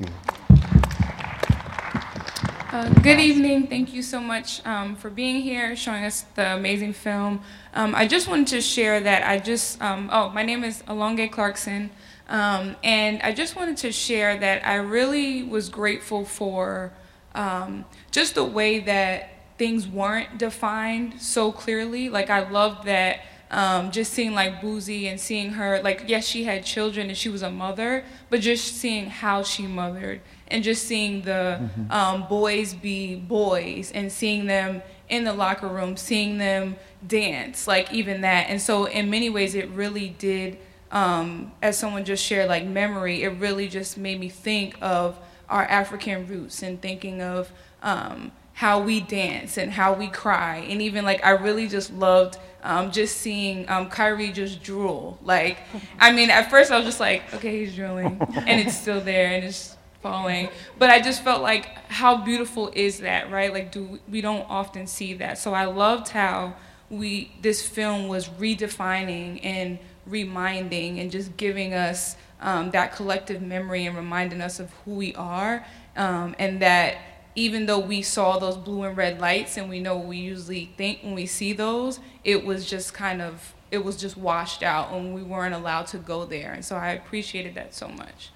Uh, good evening. Thank you so much um, for being here, showing us the amazing film. Um, I just wanted to share that I just, um, oh, my name is Alonge Clarkson, um, and I just wanted to share that I really was grateful for um, just the way that things weren't defined so clearly. Like, I loved that um, just seeing, like, Boozy and seeing her, like, yes, she had children and she was a mother, but just seeing how she mothered, and just seeing the mm-hmm. um, boys be boys, and seeing them in the locker room, seeing them dance, like, even that. And so in many ways it really did, um, as someone just shared, like, memory, it really just made me think of our African roots, and thinking of um, how we dance and how we cry. And even, like, I really just loved um, just seeing um, Kyrie just drool. Like, I mean, at first I was just like, okay, he's drooling, and it's still there, and it's following. But I just felt like, how beautiful is that, right? Like, do we don't often see that. So I loved how we this film was redefining and reminding and just giving us um, that collective memory and reminding us of who we are, um, and that even though we saw those blue and red lights and we know what we usually think when we see those, it was just kind of, it was just washed out and we weren't allowed to go there. And so I appreciated that so much.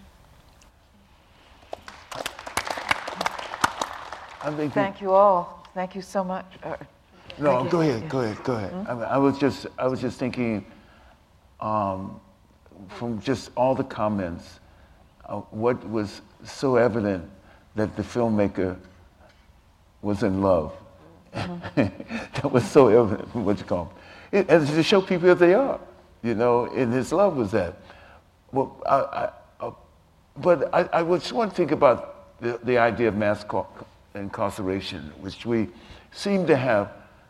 I think Thank you all. Thank you so much. Uh, No, thank you. go ahead, Yeah. go ahead, go ahead. Hmm? I, mean, I was just, I was just thinking, um, from just all the comments, uh, what was so evident that the filmmaker was in love. That was so evident from what you call it, and to show people if they are, you know, and his love was that. Well, I, I, uh, but I, I just want to think about the, the idea of mass incarceration, which we seem to have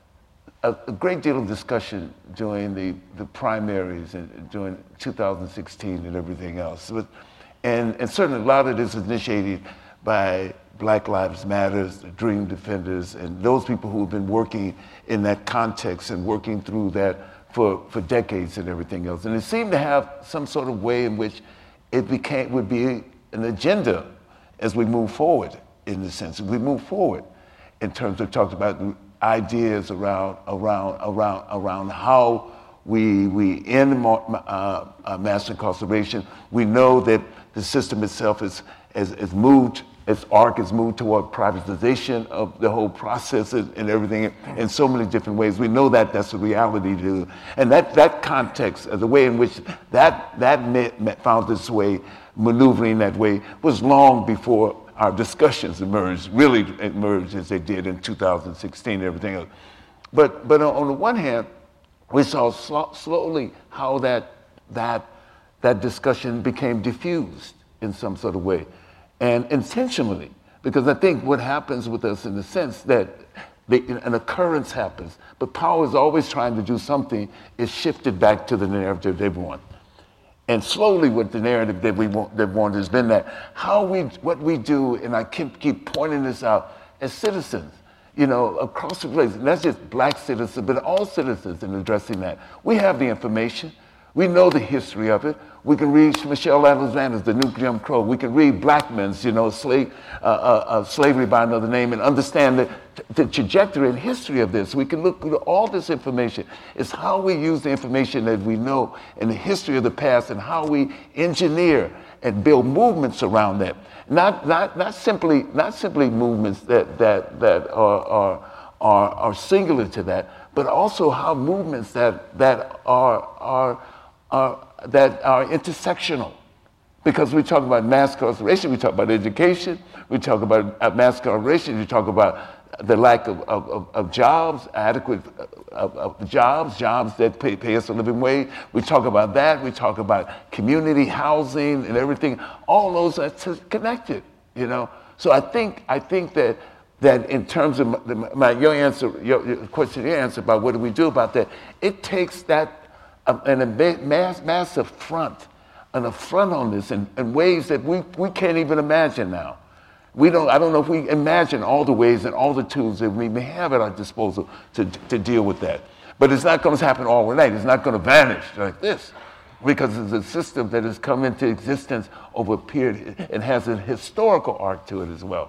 a, a great deal of discussion during the, the primaries and during two thousand sixteen and everything else. But, and, and certainly a lot of this was initiated by Black Lives Matters, the Dream Defenders, and those people who have been working in that context and working through that for, for decades and everything else. And it seemed to have some sort of way in which it became, would be an agenda as we move forward, in the sense, as we move forward in terms of talking about ideas around, around, around, around how we, we end uh, uh, mass incarceration. We know that the system itself is, is, is moved, its arc is moved toward privatization of the whole process and, and everything in so many different ways. We know that that's a reality to do. And that, that context, uh, the way in which that, that met, met, found its way, maneuvering that way, was long before our discussions emerged, really emerged as they did in two thousand sixteen and everything else. But, but on the one hand, we saw sl slowly how that, that, that discussion became diffused in some sort of way, and intentionally, because I think what happens with us in the sense that the, an occurrence happens, but power is always trying to do something, is shifted back to the narrative they want. And slowly what the narrative that we want, that want has been that how we, what we do, and I keep, keep pointing this out, as citizens, you know, across the place, not just black citizens, but all citizens in addressing that. We have the information. We know the history of it. We can read Michelle Alexander's The New Jim Crow. We can read Blackman's, you know, slave, uh, uh, uh, Slavery by Another Name, and understand the, the trajectory and history of this. We can look through all this information. It's how we use the information that we know in the history of the past and how we engineer and build movements around that. Not, not, not, simply, not simply movements that, that, that are, are, are, are singular to that, but also how movements that, that are, are, are that are intersectional. Because we talk about mass incarceration, we talk about education, we talk about mass incarceration, we talk about the lack of, of, of jobs, adequate of, of jobs, jobs that pay, pay us a living wage. We talk about that, we talk about community housing and everything. All those are connected, you know? So I think, I think that that in terms of my, my, your answer, your, your question, your answer about what do we do about that, it takes that um, an, a mass, massive front, an affront on this in, in ways that we, we can't even imagine now. We don't, I don't know if we imagine all the ways and all the tools that we may have at our disposal to, to deal with that. But it's not going to happen overnight. It's not going to vanish like this, because it's a system that has come into existence over a period and has a historical arc to it as well.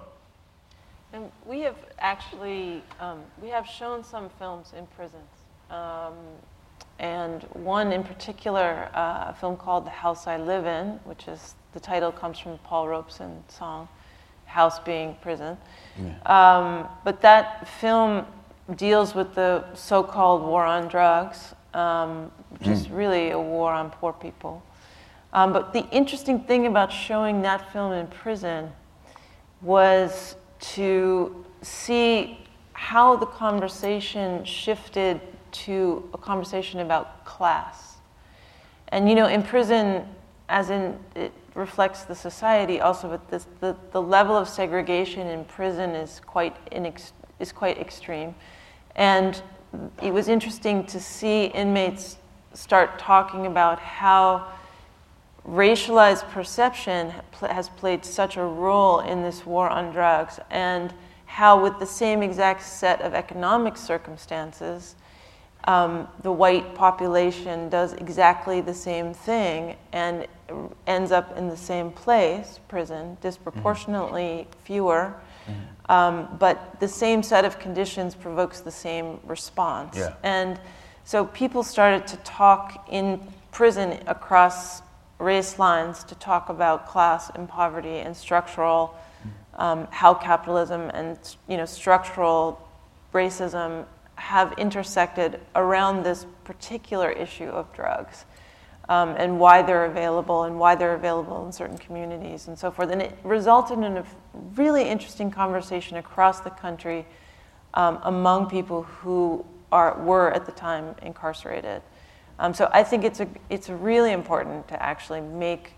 And we have actually, um, we have shown some films in prisons. Um, and one in particular, uh, a film called The House I Live In, which is, the title comes from the Paul Robeson song, House being prison. Yeah. Um, but that film deals with the so-called war on drugs, um, which mm. is really a war on poor people. Um, but the interesting thing about showing that film in prison was to see how the conversation shifted to a conversation about class. And you know, in prison, as in it reflects the society also, but this, the, the level of segregation in prison is quite, inex is quite extreme. And it was interesting to see inmates start talking about how racialized perception has played such a role in this war on drugs, and how with the same exact set of economic circumstances, um, the white population does exactly the same thing and ends up in the same place, prison, disproportionately mm-hmm. fewer, mm-hmm. um, but the same set of conditions provokes the same response. Yeah. And so people started to talk in prison across race lines to talk about class and poverty and structural, um, how capitalism and you know structural racism have intersected around this particular issue of drugs, um, and why they're available and why they're available in certain communities and so forth. And it resulted in a really interesting conversation across the country um, among people who are were at the time incarcerated. Um, so I think it's a it's really important to actually make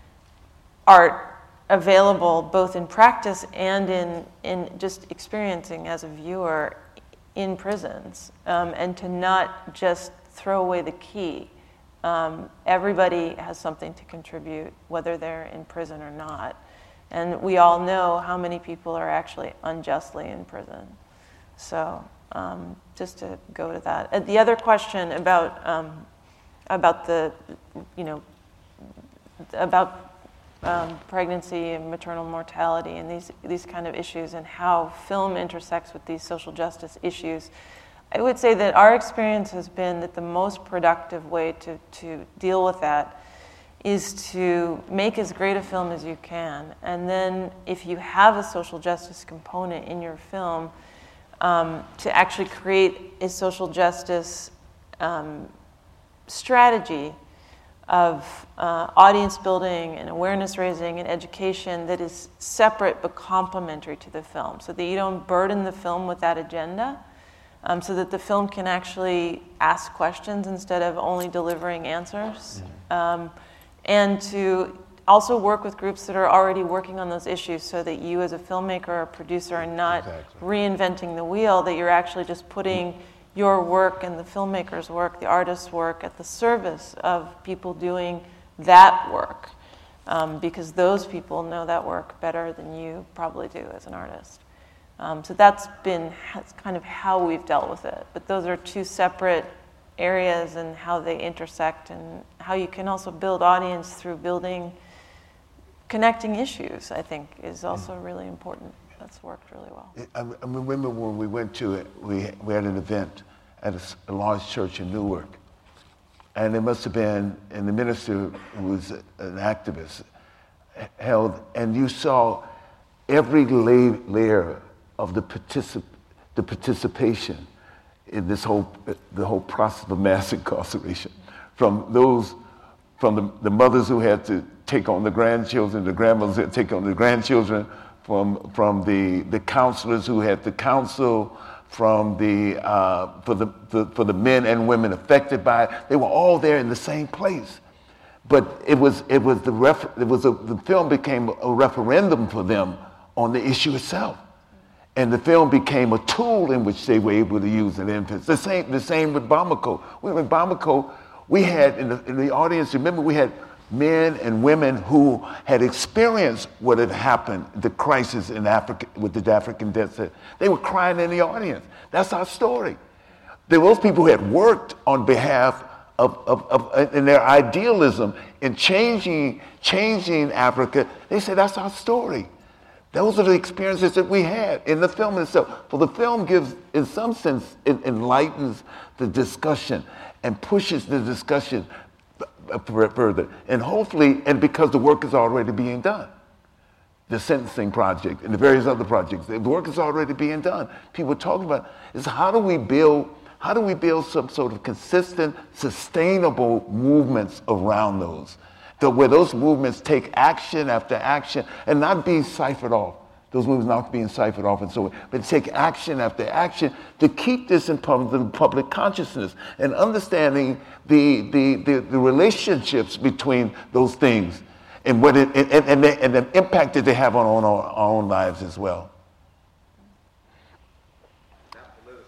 art available both in practice and in in just experiencing as a viewer in prisons, um, and to not just throw away the key. Um, everybody has something to contribute, whether they're in prison or not, and we all know how many people are actually unjustly in prison. So um, just to go to that. Uh, the other question about um, about the, you know, about um, pregnancy and maternal mortality and these these kind of issues and how film intersects with these social justice issues, I would say that our experience has been that the most productive way to, to deal with that is to make as great a film as you can. And then if you have a social justice component in your film, um, to actually create a social justice um, strategy of uh, audience building and awareness raising and education that is separate but complementary to the film, so that you don't burden the film with that agenda, um, so that the film can actually ask questions instead of only delivering answers, um, and to also work with groups that are already working on those issues, so that you as a filmmaker or producer are not exactly. reinventing the wheel, that you're actually just putting your work and the filmmaker's work, the artist's work, at the service of people doing that work, um, because those people know that work better than you probably do as an artist. Um, so that's been that's kind of how we've dealt with it. But those are two separate areas and how they intersect, and how you can also build audience through building, connecting issues, I think, is also really important. That's worked really well. I, I remember when we went to it, we, we had an event at a, a large church in Newark. And it must have been, and the minister, who was an activist, held, and you saw every lay, layer of the, particip, the participation in this whole, the whole process of mass incarceration. From those, from the, the mothers who had to take on the grandchildren, the grandmothers who had to take on the grandchildren, From, from the, the counselors who had to counsel, from the, uh, for, the, the, for the men and women affected by it. They were all there in the same place. But it was, it was, the, ref, it was a, the film became a referendum for them on the issue itself. And the film became a tool in which they were able to use it. Infants. The same, the same with Bamako. We were in Bamako, we had, in the, in the audience, remember we had men and women who had experienced what had happened, the crisis in Africa with the African desert. They were crying in the audience. That's our story. There were those people who had worked on behalf of, of, of in their idealism in changing, changing Africa. They said, that's our story. Those are the experiences that we had in the film itself. So the film gives, in some sense, it enlightens the discussion and pushes the discussion further, and hopefully, and because the work is already being done, the sentencing project and the various other projects, the work is already being done. People are talking about is how do we build, how do we build some sort of consistent, sustainable movements around those, that where those movements take action after action and not being ciphered off. Those movements not being ciphered off and so on, but take action after action to keep this in public, the public consciousness and understanding the, the, the, the relationships between those things and what it, and, and, the, and the impact that they have on, on our, our own lives as well.